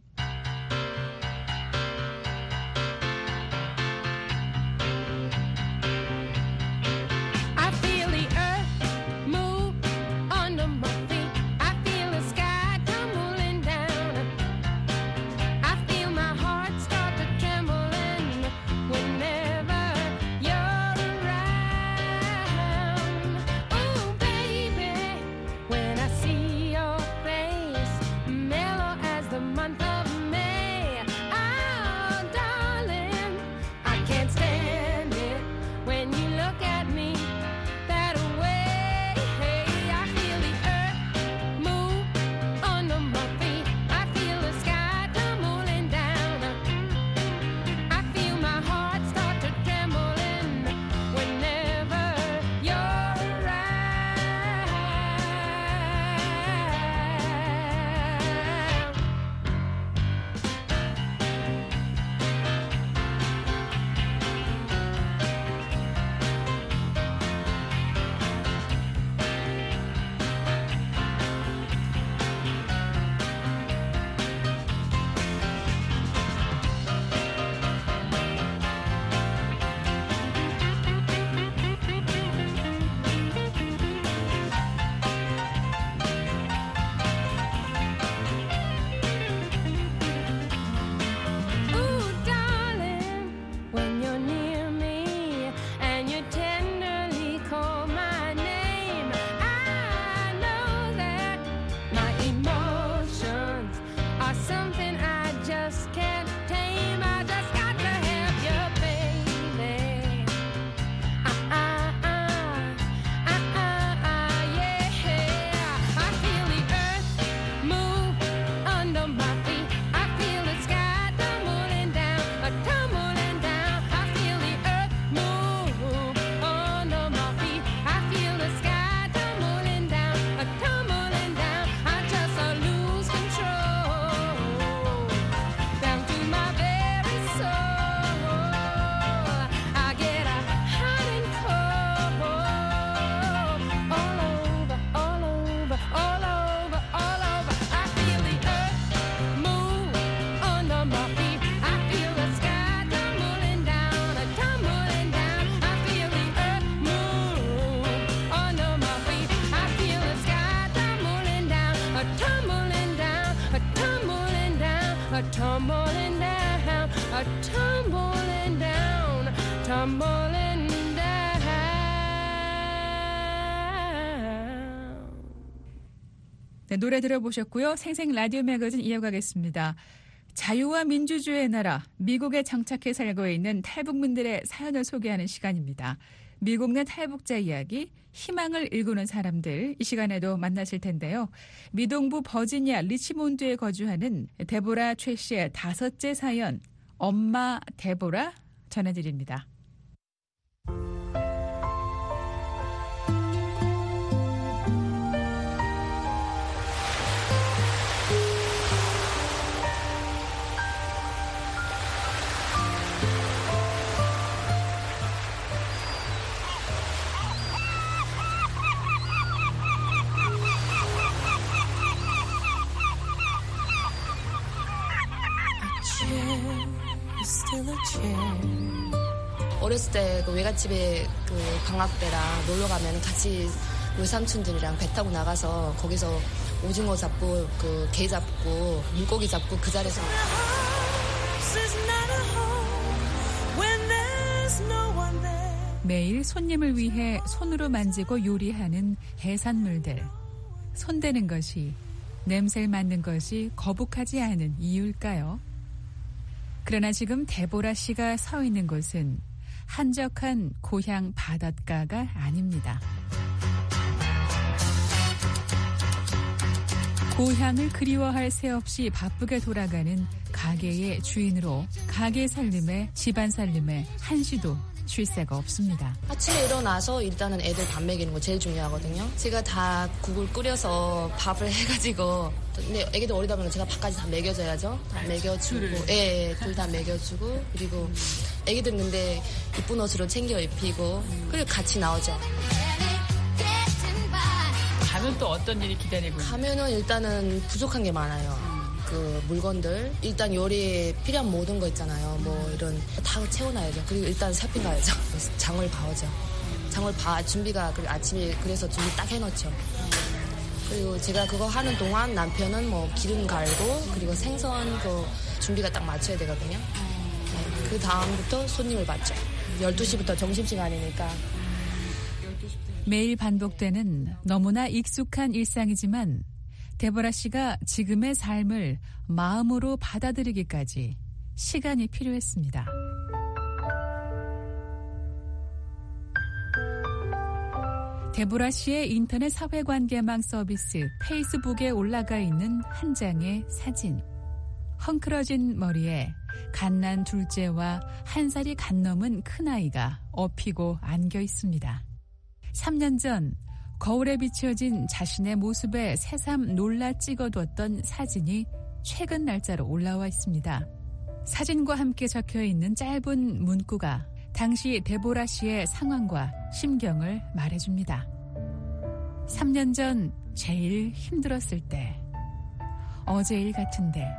I feel the earth move under my feet. I feel the sky tumbling down. I feel my heart start to trembling whenever you're around. Oh baby, when I see your face, mellow as the month of 네, 노래 들어보셨고요. 생생 라디오 매거진 이어가겠습니다. 자유와 민주주의의 나라, 미국에 정착해 살고 있는 탈북민들의 사연을 소개하는 시간입니다. 미국 내 탈북자 이야기, 희망을 일구는 사람들, 이 시간에도 만나실 텐데요. 미동부 버지니아 리치몬드에 거주하는 데보라 최 씨의 다섯째 사연, 엄마 데보라 전해드립니다. 어렸을 때 그 외갓집에 그 방학 때랑 놀러 가면 같이 외삼촌들이랑 배 타고 나가서 거기서 오징어 잡고 그 게 잡고 물고기 잡고 그 자리에서 매일 손님을 위해 손으로 만지고 요리하는 해산물들. 손대는 것이, 냄새를 맡는 것이 거북하지 않은 이유일까요? 그러나 지금 데보라 씨가 서 있는 곳은 한적한 고향 바닷가가 아닙니다. 고향을 그리워할 새 없이 바쁘게 돌아가는 가게의 주인으로 가게 살림에 집안 살림에 한시도 쉴 새가 없습니다. 아침에 일어나서 일단은 애들 밥 먹이는 거 제일 중요하거든요. 제가 다 국을 끓여서 밥을 해가지고, 근데 애기들 어리다 보면 제가 밥까지 다 먹여줘야죠. 다 먹여주고, 예, 둘 다 먹여주고, 그리고 애기들 근데 이쁜 옷으로 챙겨 입히고, 그리고 같이 나오죠. 가면 또 어떤 일이 기다리고 있나요? 가면은 일단은 부족한 게 많아요. 그 물건들 일단 요리에 필요한 모든 거 있잖아요. 뭐 이런 다 채워놔야죠. 그리고 일단 쇼핑 가야죠. 장을 봐오죠. 장을 봐 준비가 그리고 아침에 그래서 준비 딱 해놓죠. 그리고 제가 그거 하는 동안 남편은 뭐 기름 갈고 그리고 생선 그 준비가 딱 맞춰야 되거든요. 네, 그 다음부터 손님을 받죠. 열두 시부터 점심시간이니까. 매일 반복되는 너무나 익숙한 일상이지만 데보라 씨가 지금의 삶을 마음으로 받아들이기까지 시간이 필요했습니다. 데보라 씨의 인터넷 사회관계망 서비스 페이스북에 올라가 있는 한 장의 사진. 헝클어진 머리에 갓난 둘째와 한 살이 갓 넘은 큰아이가 업히고 안겨 있습니다. 삼 년 전 거울에 비춰진 자신의 모습에 새삼 놀라 찍어두었던 사진이 최근 날짜로 올라와 있습니다. 사진과 함께 적혀있는 짧은 문구가 당시 데보라 씨의 상황과 심경을 말해줍니다. 삼 년 전 제일 힘들었을 때, 어제 일 같은데,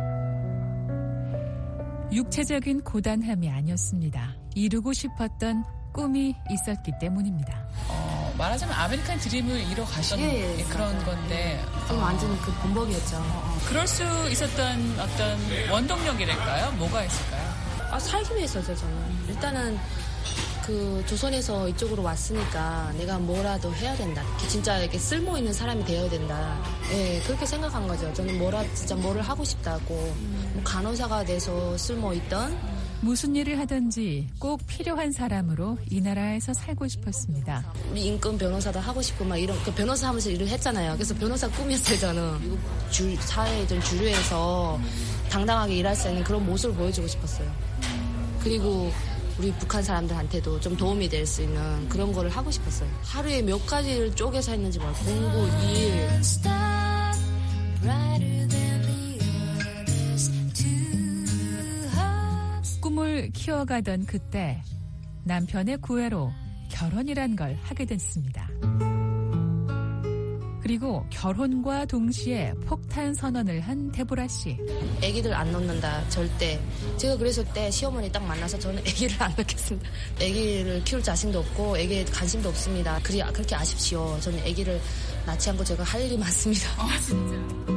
육체적인 고단함이 아니었습니다. 이루고 싶었던 꿈이 있었기 때문입니다. 어, 말하자면 아메리칸 드림을 이뤄 가신 예, 예, 그런 맞아요. 건데 좀 완전 그 본보기였죠. 어, 그럴 수 있었던 어떤 원동력이랄까요? 뭐가 있을까요? 아, 살기 위해서죠, 저는. 일단은 그 조선에서 이쪽으로 왔으니까 내가 뭐라도 해야 된다. 진짜 이렇게 쓸모 있는 사람이 되어야 된다. 예, 그렇게 생각한 거죠. 저는 뭐라 진짜 뭐를 하고 싶다고. 뭐 간호사가 돼서 쓸모 있던. 무슨 일을 하든지 꼭 필요한 사람으로 이 나라에서 살고 싶었습니다. 우리 인권 변호사도 하고 싶고 막 이런 그 변호사 하면서 일을 했잖아요. 그래서 변호사 꿈이었어요, 저는. 미국 주, 사회의 좀 주류에서 당당하게 일할 수 있는 그런 모습을 보여주고 싶었어요. 그리고 우리 북한 사람들한테도 좀 도움이 될 수 있는 그런 거를 하고 싶었어요. 하루에 몇 가지를 쪼개서 했는지 몰라요. 공부, 일. 꿈을 키워가던 그때 남편의 구애로 결혼이란 걸 하게 됐습니다. 그리고 결혼과 동시에 폭탄 선언을 한 데보라 씨. 애기들 안 넣는다, 절대. 제가 그래서 그때 시어머니 딱 만나서 저는 애기를 안 넣겠습니다. 애기를 키울 자신도 없고 애기에 관심도 없습니다. 그리, 그렇게 아십시오. 저는 애기를 낳지 않고 제가 할 일이 많습니다. 아, 진짜.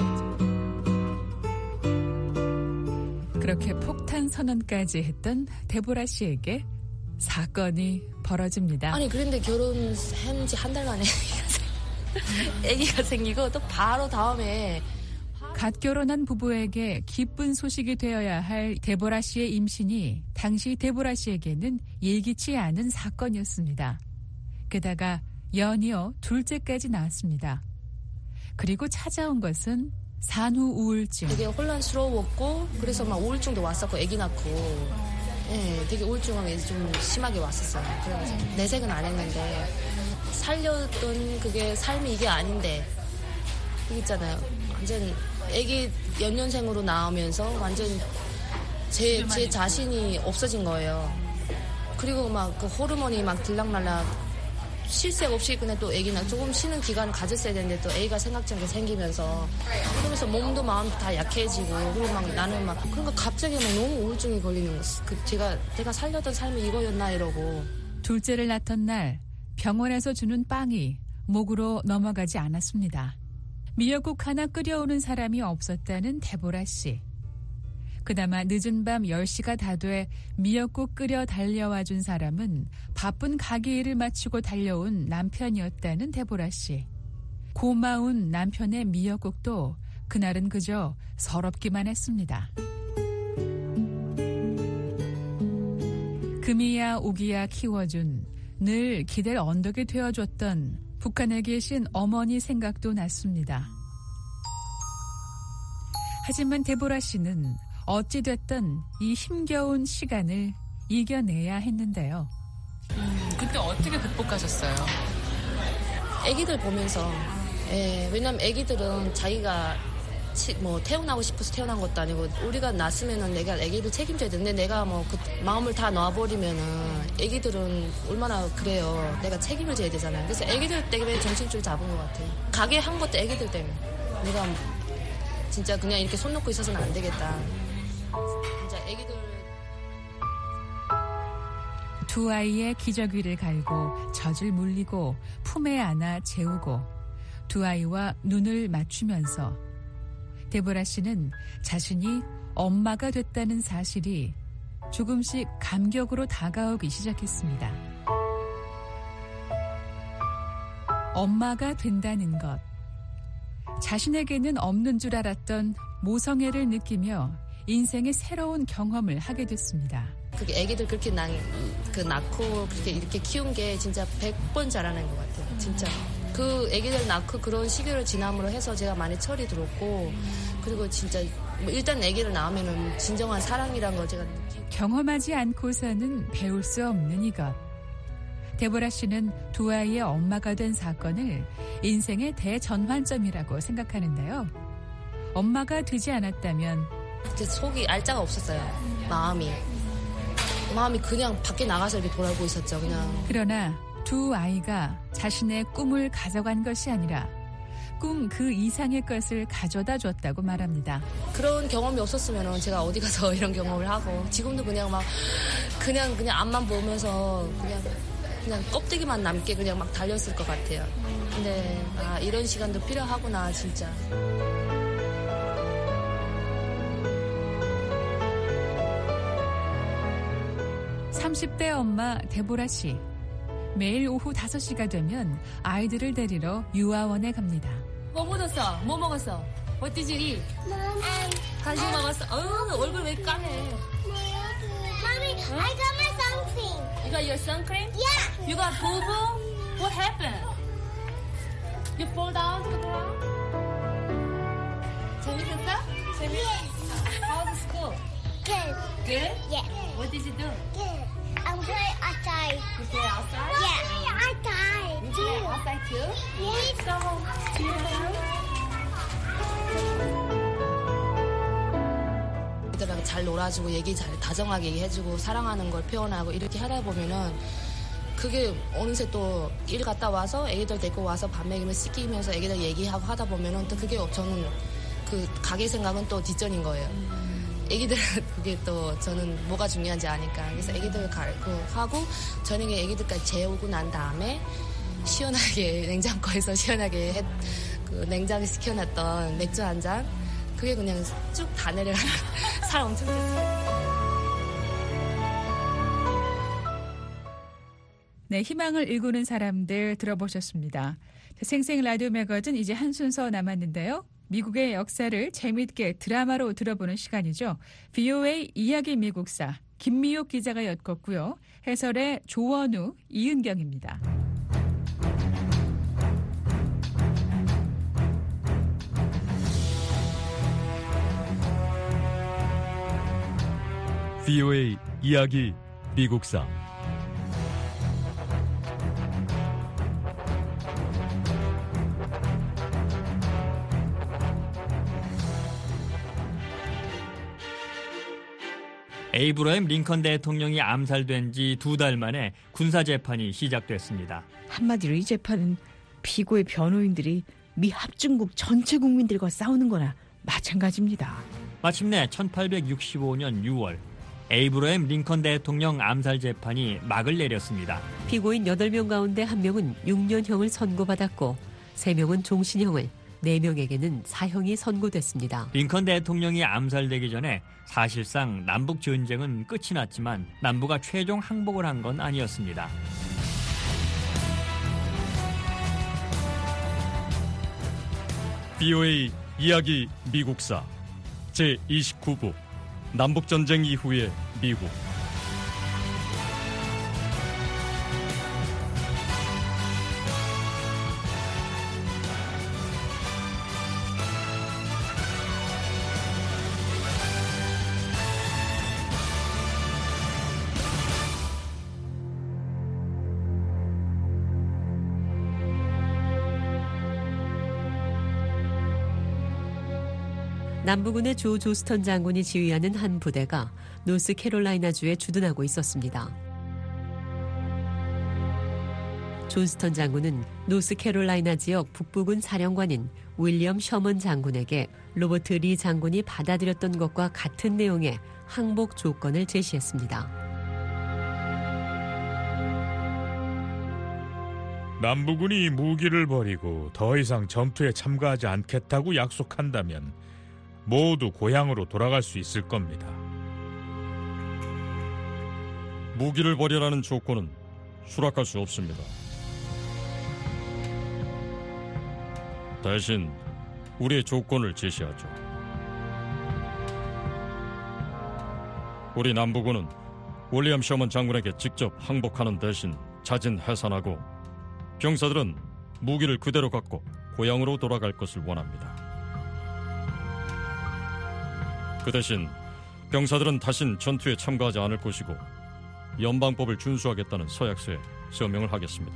그렇게 폭탄 선언까지 했던 데보라 씨에게 사건이 벌어집니다. 아니 그런데 결혼한 지 한 달 만에 아기가 생기고 또 바로 다음에 갓 결혼한 부부에게 기쁜 소식이 되어야 할 데보라 씨의 임신이 당시 데보라 씨에게는 예기치 않은 사건이었습니다. 게다가 연이어 둘째까지 나왔습니다. 그리고 찾아온 것은 산후 우울증. 되게 혼란스러웠고 그래서 막 우울증도 왔었고 아기 낳고 네, 되게 우울증이 좀 심하게 왔었어요. 그래서 내색은 안 했는데 살렸던 그게 삶이 이게 아닌데 이게 있잖아요. 완전 아기 연년생으로 나오면서 완전 제, 제 자신이 없어진 거예요. 그리고 막 그 호르몬이 막 들락날락 쉴 새 없이 그냥 또 아기나 조금 쉬는 기간을 가졌어야 되는데 또 아기가 생각지 않게 생기면서 그러면서 몸도 마음도 다 약해지고 그리고 막 나는 막 그러니까 갑자기 막 너무 우울증이 걸리는 거예요. 그 제가 내가 살려던 삶이 이거였나 이러고. 둘째를 낳던 날 병원에서 주는 빵이 목으로 넘어가지 않았습니다. 미역국 하나 끓여오는 사람이 없었다는 데보라 씨. 그나마 늦은 밤 열 시가 다 돼 미역국 끓여 달려와 준 사람은 바쁜 가게 일을 마치고 달려온 남편이었다는 데보라 씨. 고마운 남편의 미역국도 그날은 그저 서럽기만 했습니다. 금이야 오기야 키워준 늘 기댈 언덕이 되어줬던 북한에 계신 어머니 생각도 났습니다. 하지만 데보라 씨는 어찌됐든 이 힘겨운 시간을 이겨내야 했는데요. 음, 그때 어떻게 극복하셨어요? 아기들 보면서 예, 왜냐면 아기들은 자기가 치, 뭐 태어나고 싶어서 태어난 것도 아니고 우리가 낳았으면은 내가 아기를 책임져야 되는데 내가 뭐 그 마음을 다 놔버리면은 아기들은 얼마나 그래요. 내가 책임을 져야 되잖아요. 그래서 아기들 때문에 정신줄 잡은 것 같아요. 가게 한 것도 아기들 때문에 내가 진짜 그냥 이렇게 손 놓고 있어서는 안 되겠다. 진짜 아기들 두 아이의 기저귀를 갈고 젖을 물리고 품에 안아 재우고 두 아이와 눈을 맞추면서 데보라 씨는 자신이 엄마가 됐다는 사실이 조금씩 감격으로 다가오기 시작했습니다. 엄마가 된다는 것. 자신에게는 없는 줄 알았던 모성애를 느끼며 인생의 새로운 경험을 하게 됐습니다. 그게 아기들 그렇게 난, 그 낳고 그렇게 이렇게 키운 게 진짜 백 번 잘하는 것 같아요. 진짜. 그 아기들 낳고 그런 시기를 지남으로 해서 제가 많이 철이 들었고 그리고 진짜 뭐 일단 아기를 낳으면은 진정한 사랑이란 걸 제가 느끼고 경험하지 않고서는 배울 수 없는 이것. 데보라 씨는 두 아이의 엄마가 된 사건을 인생의 대전환점이라고 생각하는데요. 엄마가 되지 않았다면 제 속이 알짜가 없었어요. 마음이. 마음이 그냥 밖에 나가서 이렇게 돌아오고 있었죠. 그냥. 그러나 두 아이가 자신의 꿈을 가져간 것이 아니라 꿈 그 이상의 것을 가져다 줬다고 말합니다. 그런 경험이 없었으면 제가 어디 가서 이런 경험을 하고 지금도 그냥 막 그냥 그냥 앞만 보면서 그냥 그냥 껍데기만 남게 그냥 막 달렸을 것 같아요. 근데 아 이런 시간도 필요하구나 진짜. 삼십 대 엄마 데보라 씨. 매일 오후 다섯 시가 되면 아이들을 데리러 유아원에 갑니다. 뭐 묻었어? 뭐 먹었어? What did you eat? 간식 먹었어? 어휴, 얼굴 왜 까매? Mommy, I got my sun cream. You got your sun cream? Yeah. You got boo-boo? What happened? You fall down to the ground? 재밌었어? 재밌었어? How's the school? Good. Good? Yeah. What did you do? Good. I'm playing outside. You play outside? Yeah. Outside. You play outside too? Yeah. So, do you know? 애들하고 잘 놀아주고 얘기 잘 다정하게 얘기해주고 사랑하는 걸 표현하고 이렇게 하다 보면은 그게 어느새 또 일 갔다 와서 애기들 데리고 와서 밥 먹이면 씻기면서 애기들 얘기하고 하다 보면은 또 그게 저는 그 가게 생각은 또 뒷전인 거예요. 애기들 그게 또 저는 뭐가 중요한지 아니까 그래서 애기들 가르고 하고 저녁에 애기들까지 재우고 난 다음에 시원하게 냉장고에서 시원하게 해, 그 냉장에 시켜놨던 맥주 한 잔 그게 그냥 쭉 다 내려가는 살 엄청 됐어요. 네, 희망을 일구는 사람들 들어보셨습니다. 생생 라디오 매거진 이제 한 순서 남았는데요. 미국의 역사를 재미있게 드라마로 들어보는 시간이죠. 브이오에이 이야기 미국사 김미옥 기자가 엮었고요. 해설의 조원우, 이은경입니다. 브이오에이 이야기 미국사 에이브러햄 링컨 대통령이 암살된 지 두 달 만에 군사재판이 시작됐습니다. 한마디로 이 재판은 피고의 변호인들이 미 합중국 전체 국민들과 싸우는 거나 마찬가지입니다. 마침내 천팔백육십오 년 유월 에이브러햄 링컨 대통령 암살 재판이 막을 내렸습니다. 피고인 여덟 명 가운데 한 명은 육 년형을 선고받았고 세 명은 종신형을, 네 명에게는 사형이 선고됐습니다. 링컨 대통령이 암살되기 전에 사실상 남북 전쟁은 끝이 났지만 남부가 최종 항복을 한 건 아니었습니다. 브이오에이 이야기 미국사 제이십구 부 남북전쟁 이후의 미국. 남부군의 조 조스턴 장군이 지휘하는 한 부대가 노스캐롤라이나주에 주둔하고 있었습니다. 존스턴 장군은 노스캐롤라이나 지역 북부군 사령관인 윌리엄 셔먼 장군에게 로버트 리 장군이 받아들였던 것과 같은 내용의 항복 조건을 제시했습니다. 남부군이 무기를 버리고 더 이상 전투에 참가하지 않겠다고 약속한다면 모두 고향으로 돌아갈 수 있을 겁니다. 무기를 버리라는 조건은 수락할 수 없습니다. 대신 우리의 조건을 제시하죠. 우리 남부군은 윌리엄 셔먼 장군에게 직접 항복하는 대신 자진 해산하고 병사들은 무기를 그대로 갖고 고향으로 돌아갈 것을 원합니다. 그 대신 병사들은 다신 전투에 참가하지 않을 것이고 연방법을 준수하겠다는 서약서에 서명을 하겠습니다.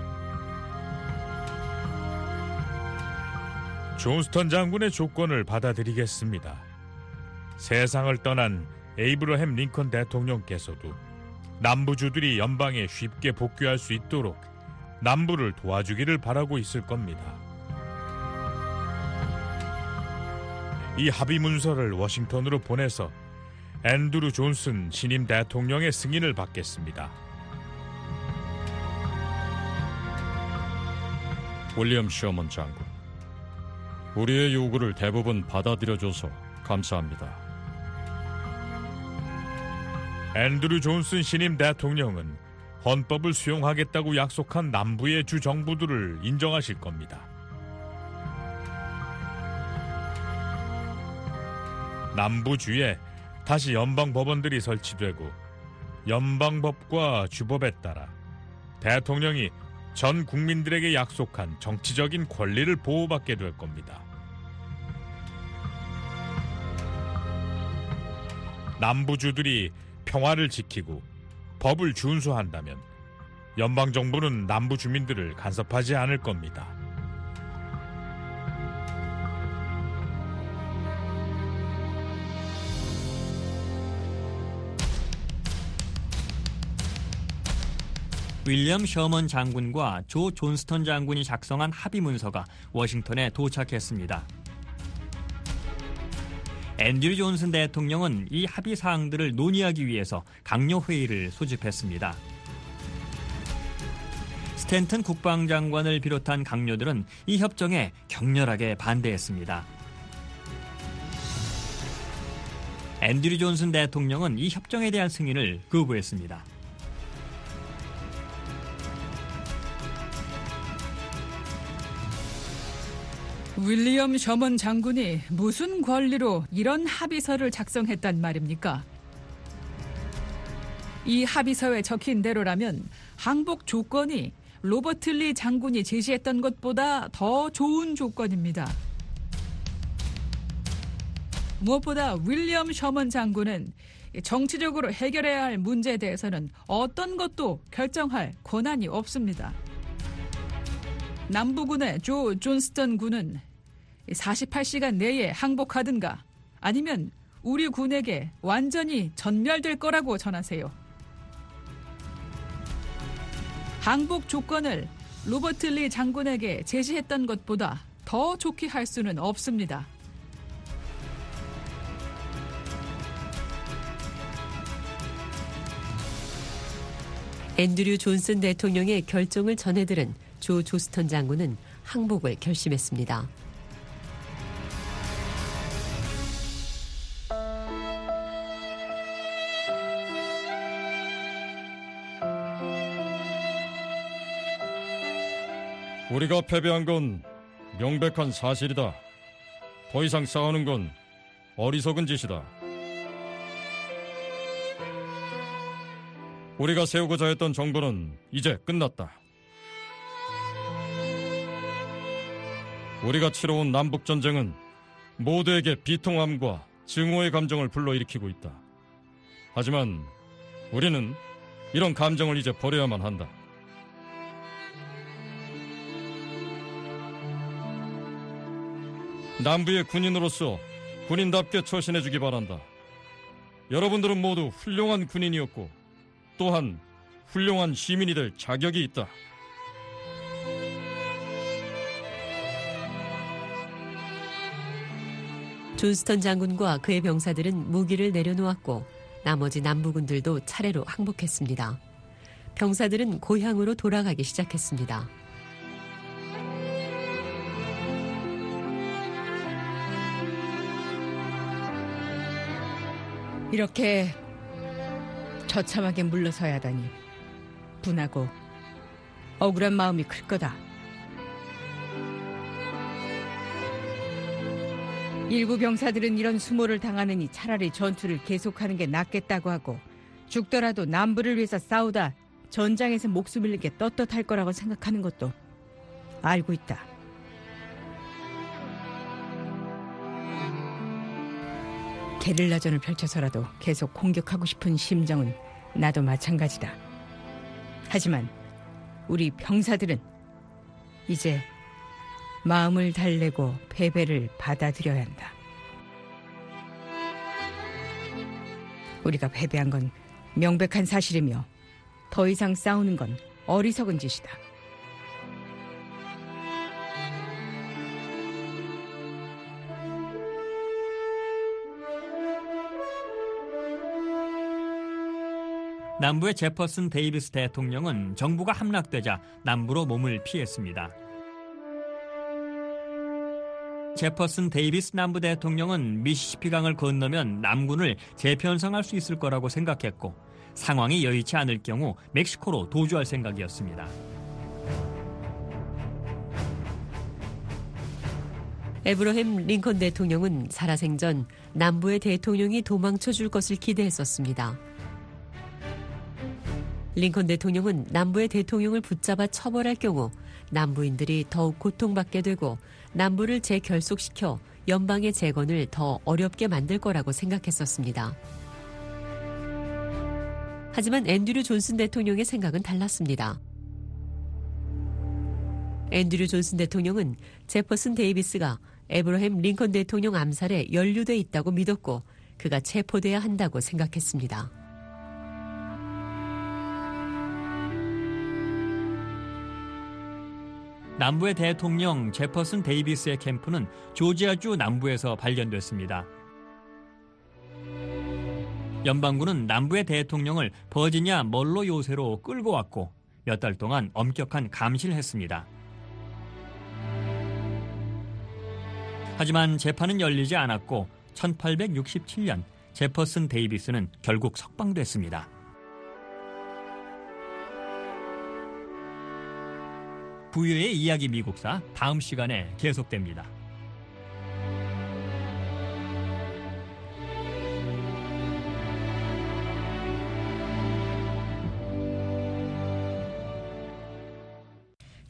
존스턴 장군의 조건을 받아들이겠습니다. 세상을 떠난 에이브러햄 링컨 대통령께서도 남부주들이 연방에 쉽게 복귀할 수 있도록 남부를 도와주기를 바라고 있을 겁니다. 이 합의 문서를 워싱턴으로 보내서 앤드루 존슨 신임 대통령의 승인을 받겠습니다. 윌리엄 셔먼 장군, 우리의 요구를 대부분 받아들여줘서 감사합니다. 앤드루 존슨 신임 대통령은 헌법을 수용하겠다고 약속한 남부의 주 정부들을 인정하실 겁니다. 남부주에 다시 연방법원들이 설치되고 연방법과 주법에 따라 대통령이 전 국민들에게 약속한 정치적인 권리를 보호받게 될 겁니다. 남부주들이 평화를 지키고 법을 준수한다면 연방정부는 남부 주민들을 간섭하지 않을 겁니다. 윌리엄 셔먼 장군과 조 존스턴 장군이 작성한 합의 문서가 워싱턴에 도착했습니다. 앤드류 존슨 대통령은 이 합의 사항들을 논의하기 위해서 강요 회의를 소집했습니다. 스탠튼 국방장관을 비롯한 강요들은 이 협정에 격렬하게 반대했습니다. 앤드류 존슨 대통령은 이 협정에 대한 승인을 거부했습니다. 윌리엄 셔먼 장군이 무슨 권리로 이런 합의서를 작성했단 말입니까? 이 합의서에 적힌 대로라면 항복 조건이 로버트 리 장군이 제시했던 것보다 더 좋은 조건입니다. 무엇보다 윌리엄 셔먼 장군은 정치적으로 해결해야 할 문제에 대해서는 어떤 것도 결정할 권한이 없습니다. 남부군의 조 존스턴 군은 사십팔 시간 내에 항복하든가 아니면 우리 군에게 완전히 전멸될 거라고 전하세요. 항복 조건을 로버트 리 장군에게 제시했던 것보다 더 좋게 할 수는 없습니다. 앤드류 존슨 대통령의 결정을 전해들은 조 조스턴 장군은 항복을 결심했습니다. 우리가 패배한 건 명백한 사실이다. 더 이상 싸우는 건 어리석은 짓이다. 우리가 세우고자 했던 정부는 이제 끝났다. 우리가 치러온 남북전쟁은 모두에게 비통함과 증오의 감정을 불러일으키고 있다. 하지만 우리는 이런 감정을 이제 버려야만 한다. 남부의 군인으로서 군인답게 처신해주기 바란다. 여러분들은 모두 훌륭한 군인이었고 또한 훌륭한 시민이 될 자격이 있다. 존스턴 장군과 그의 병사들은 무기를 내려놓았고 나머지 남부군들도 차례로 항복했습니다. 병사들은 고향으로 돌아가기 시작했습니다. 이렇게 처참하게 물러서야 하다니 분하고 억울한 마음이 클 거다. 일부 병사들은 이런 수모를 당하느니 차라리 전투를 계속하는 게 낫겠다고 하고 죽더라도 남부를 위해서 싸우다 전장에서 목숨 잃는 게 떳떳할 거라고 생각하는 것도 알고 있다. 게릴라전을 펼쳐서라도 계속 공격하고 싶은 심정은 나도 마찬가지다. 하지만 우리 병사들은 이제 마음을 달래고 패배를 받아들여야 한다. 우리가 패배한 건 명백한 사실이며 더 이상 싸우는 건 어리석은 짓이다. 남부의 제퍼슨 데이비스 대통령은 정부가 함락되자 남부로 몸을 피했습니다. 제퍼슨 데이비스 남부 대통령은 미시시피강을 건너면 남군을 재편성할 수 있을 거라고 생각했고 상황이 여의치 않을 경우 멕시코로 도주할 생각이었습니다. 에브러햄 링컨 대통령은 살아생전 남부의 대통령이 도망쳐 줄 것을 기대했었습니다. 링컨 대통령은 남부의 대통령을 붙잡아 처벌할 경우 남부인들이 더욱 고통받게 되고 남부를 재결속시켜 연방의 재건을 더 어렵게 만들 거라고 생각했었습니다. 하지만 앤드류 존슨 대통령의 생각은 달랐습니다. 앤드류 존슨 대통령은 제퍼슨 데이비스가 에브러햄 링컨 대통령 암살에 연루돼 있다고 믿었고 그가 체포돼야 한다고 생각했습니다. 남부의 대통령 제퍼슨 데이비스의 캠프는 조지아주 남부에서 발견됐습니다. 연방군은 남부의 대통령을 버지니아 멀로 요새로 끌고 왔고 몇 달 동안 엄격한 감시를 했습니다. 하지만 재판은 열리지 않았고 천팔백육십칠 년 제퍼슨 데이비스는 결국 석방됐습니다. 부유의 이야기 미국사 다음 시간에 계속됩니다.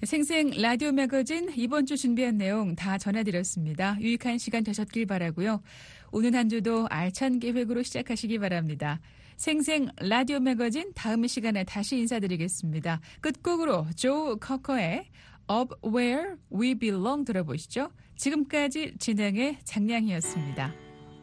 생생 라디오 매거진 이번 주 준비한 내용 다 전해드렸습니다. 유익한 시간 되셨길 바라고요. 오는 한 주도 알찬 계획으로 시작하시기 바랍니다. 생생 라디오 매거진 다음 시간에 다시 인사드리겠습니다. 끝곡으로 조 커커의 Up Where We Belong 들어보시죠. 지금까지 진행의 장량이었습니다.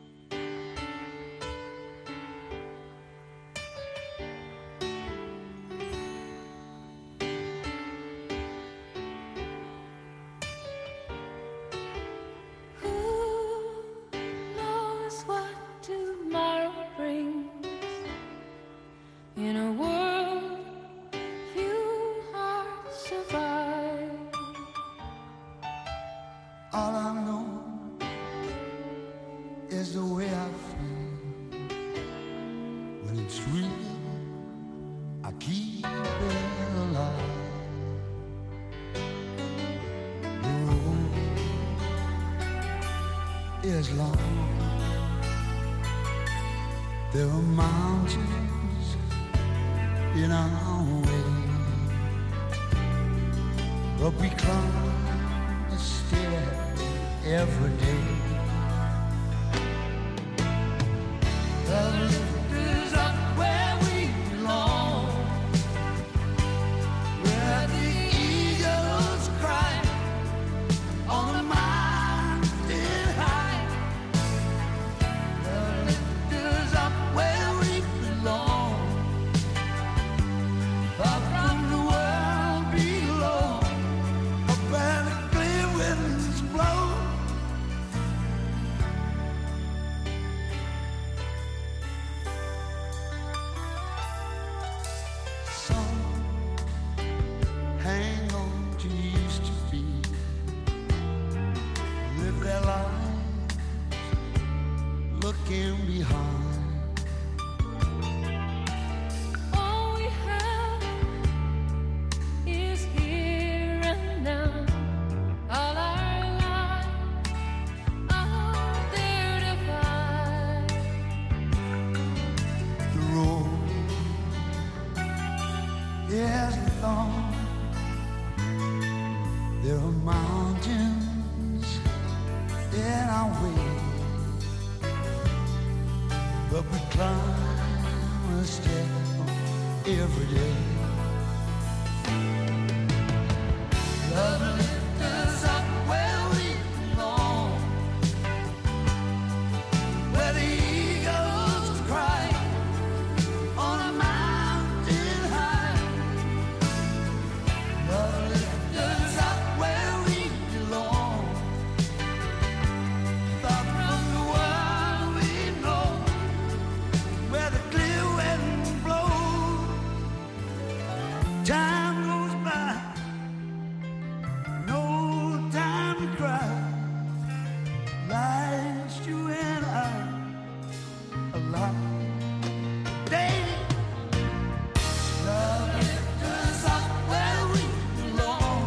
In a world few hearts survive. All I know is the way I feel. When it's real, I keep it alive. The road is long. There are mountains in our way, but we climb a stair every day. The lift is up where we belong, where the eagles cry on the mountain high. The lift is up where we belong, up from the world below, up where the clear winds blow. Some hang on to used to be, live their lives looking behind. All we have is here and now. All our lives are there to find. The road is long. There are mountains in our way, but we climb a step every day. Love lift us up where we belong, where the eagles cry on a mountain high. Love lift us up where we belong, far from the world we know, where the clear winds blow. Time goes by, no time to cry. Life's you and I alive. Day, love lift us up where we belong,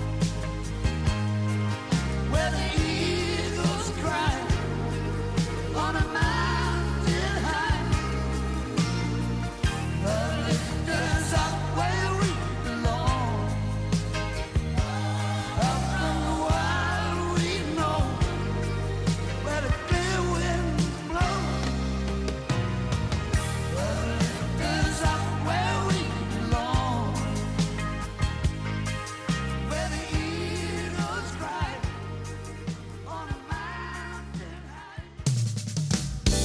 where the eagles cry on a mountain high. Love lift us up where we belong, up from the world we know, where the clear winds blow. Love lift us up where we belong, where the eagles cry on a mountain high.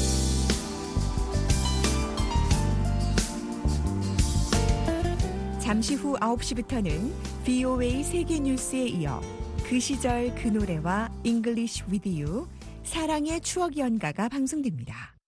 잠시 후 아홉 시부터는 브이오에이 세계 뉴스에 이어 그 시절 그 노래와 English with you 사랑의 추억 연가가 방송됩니다.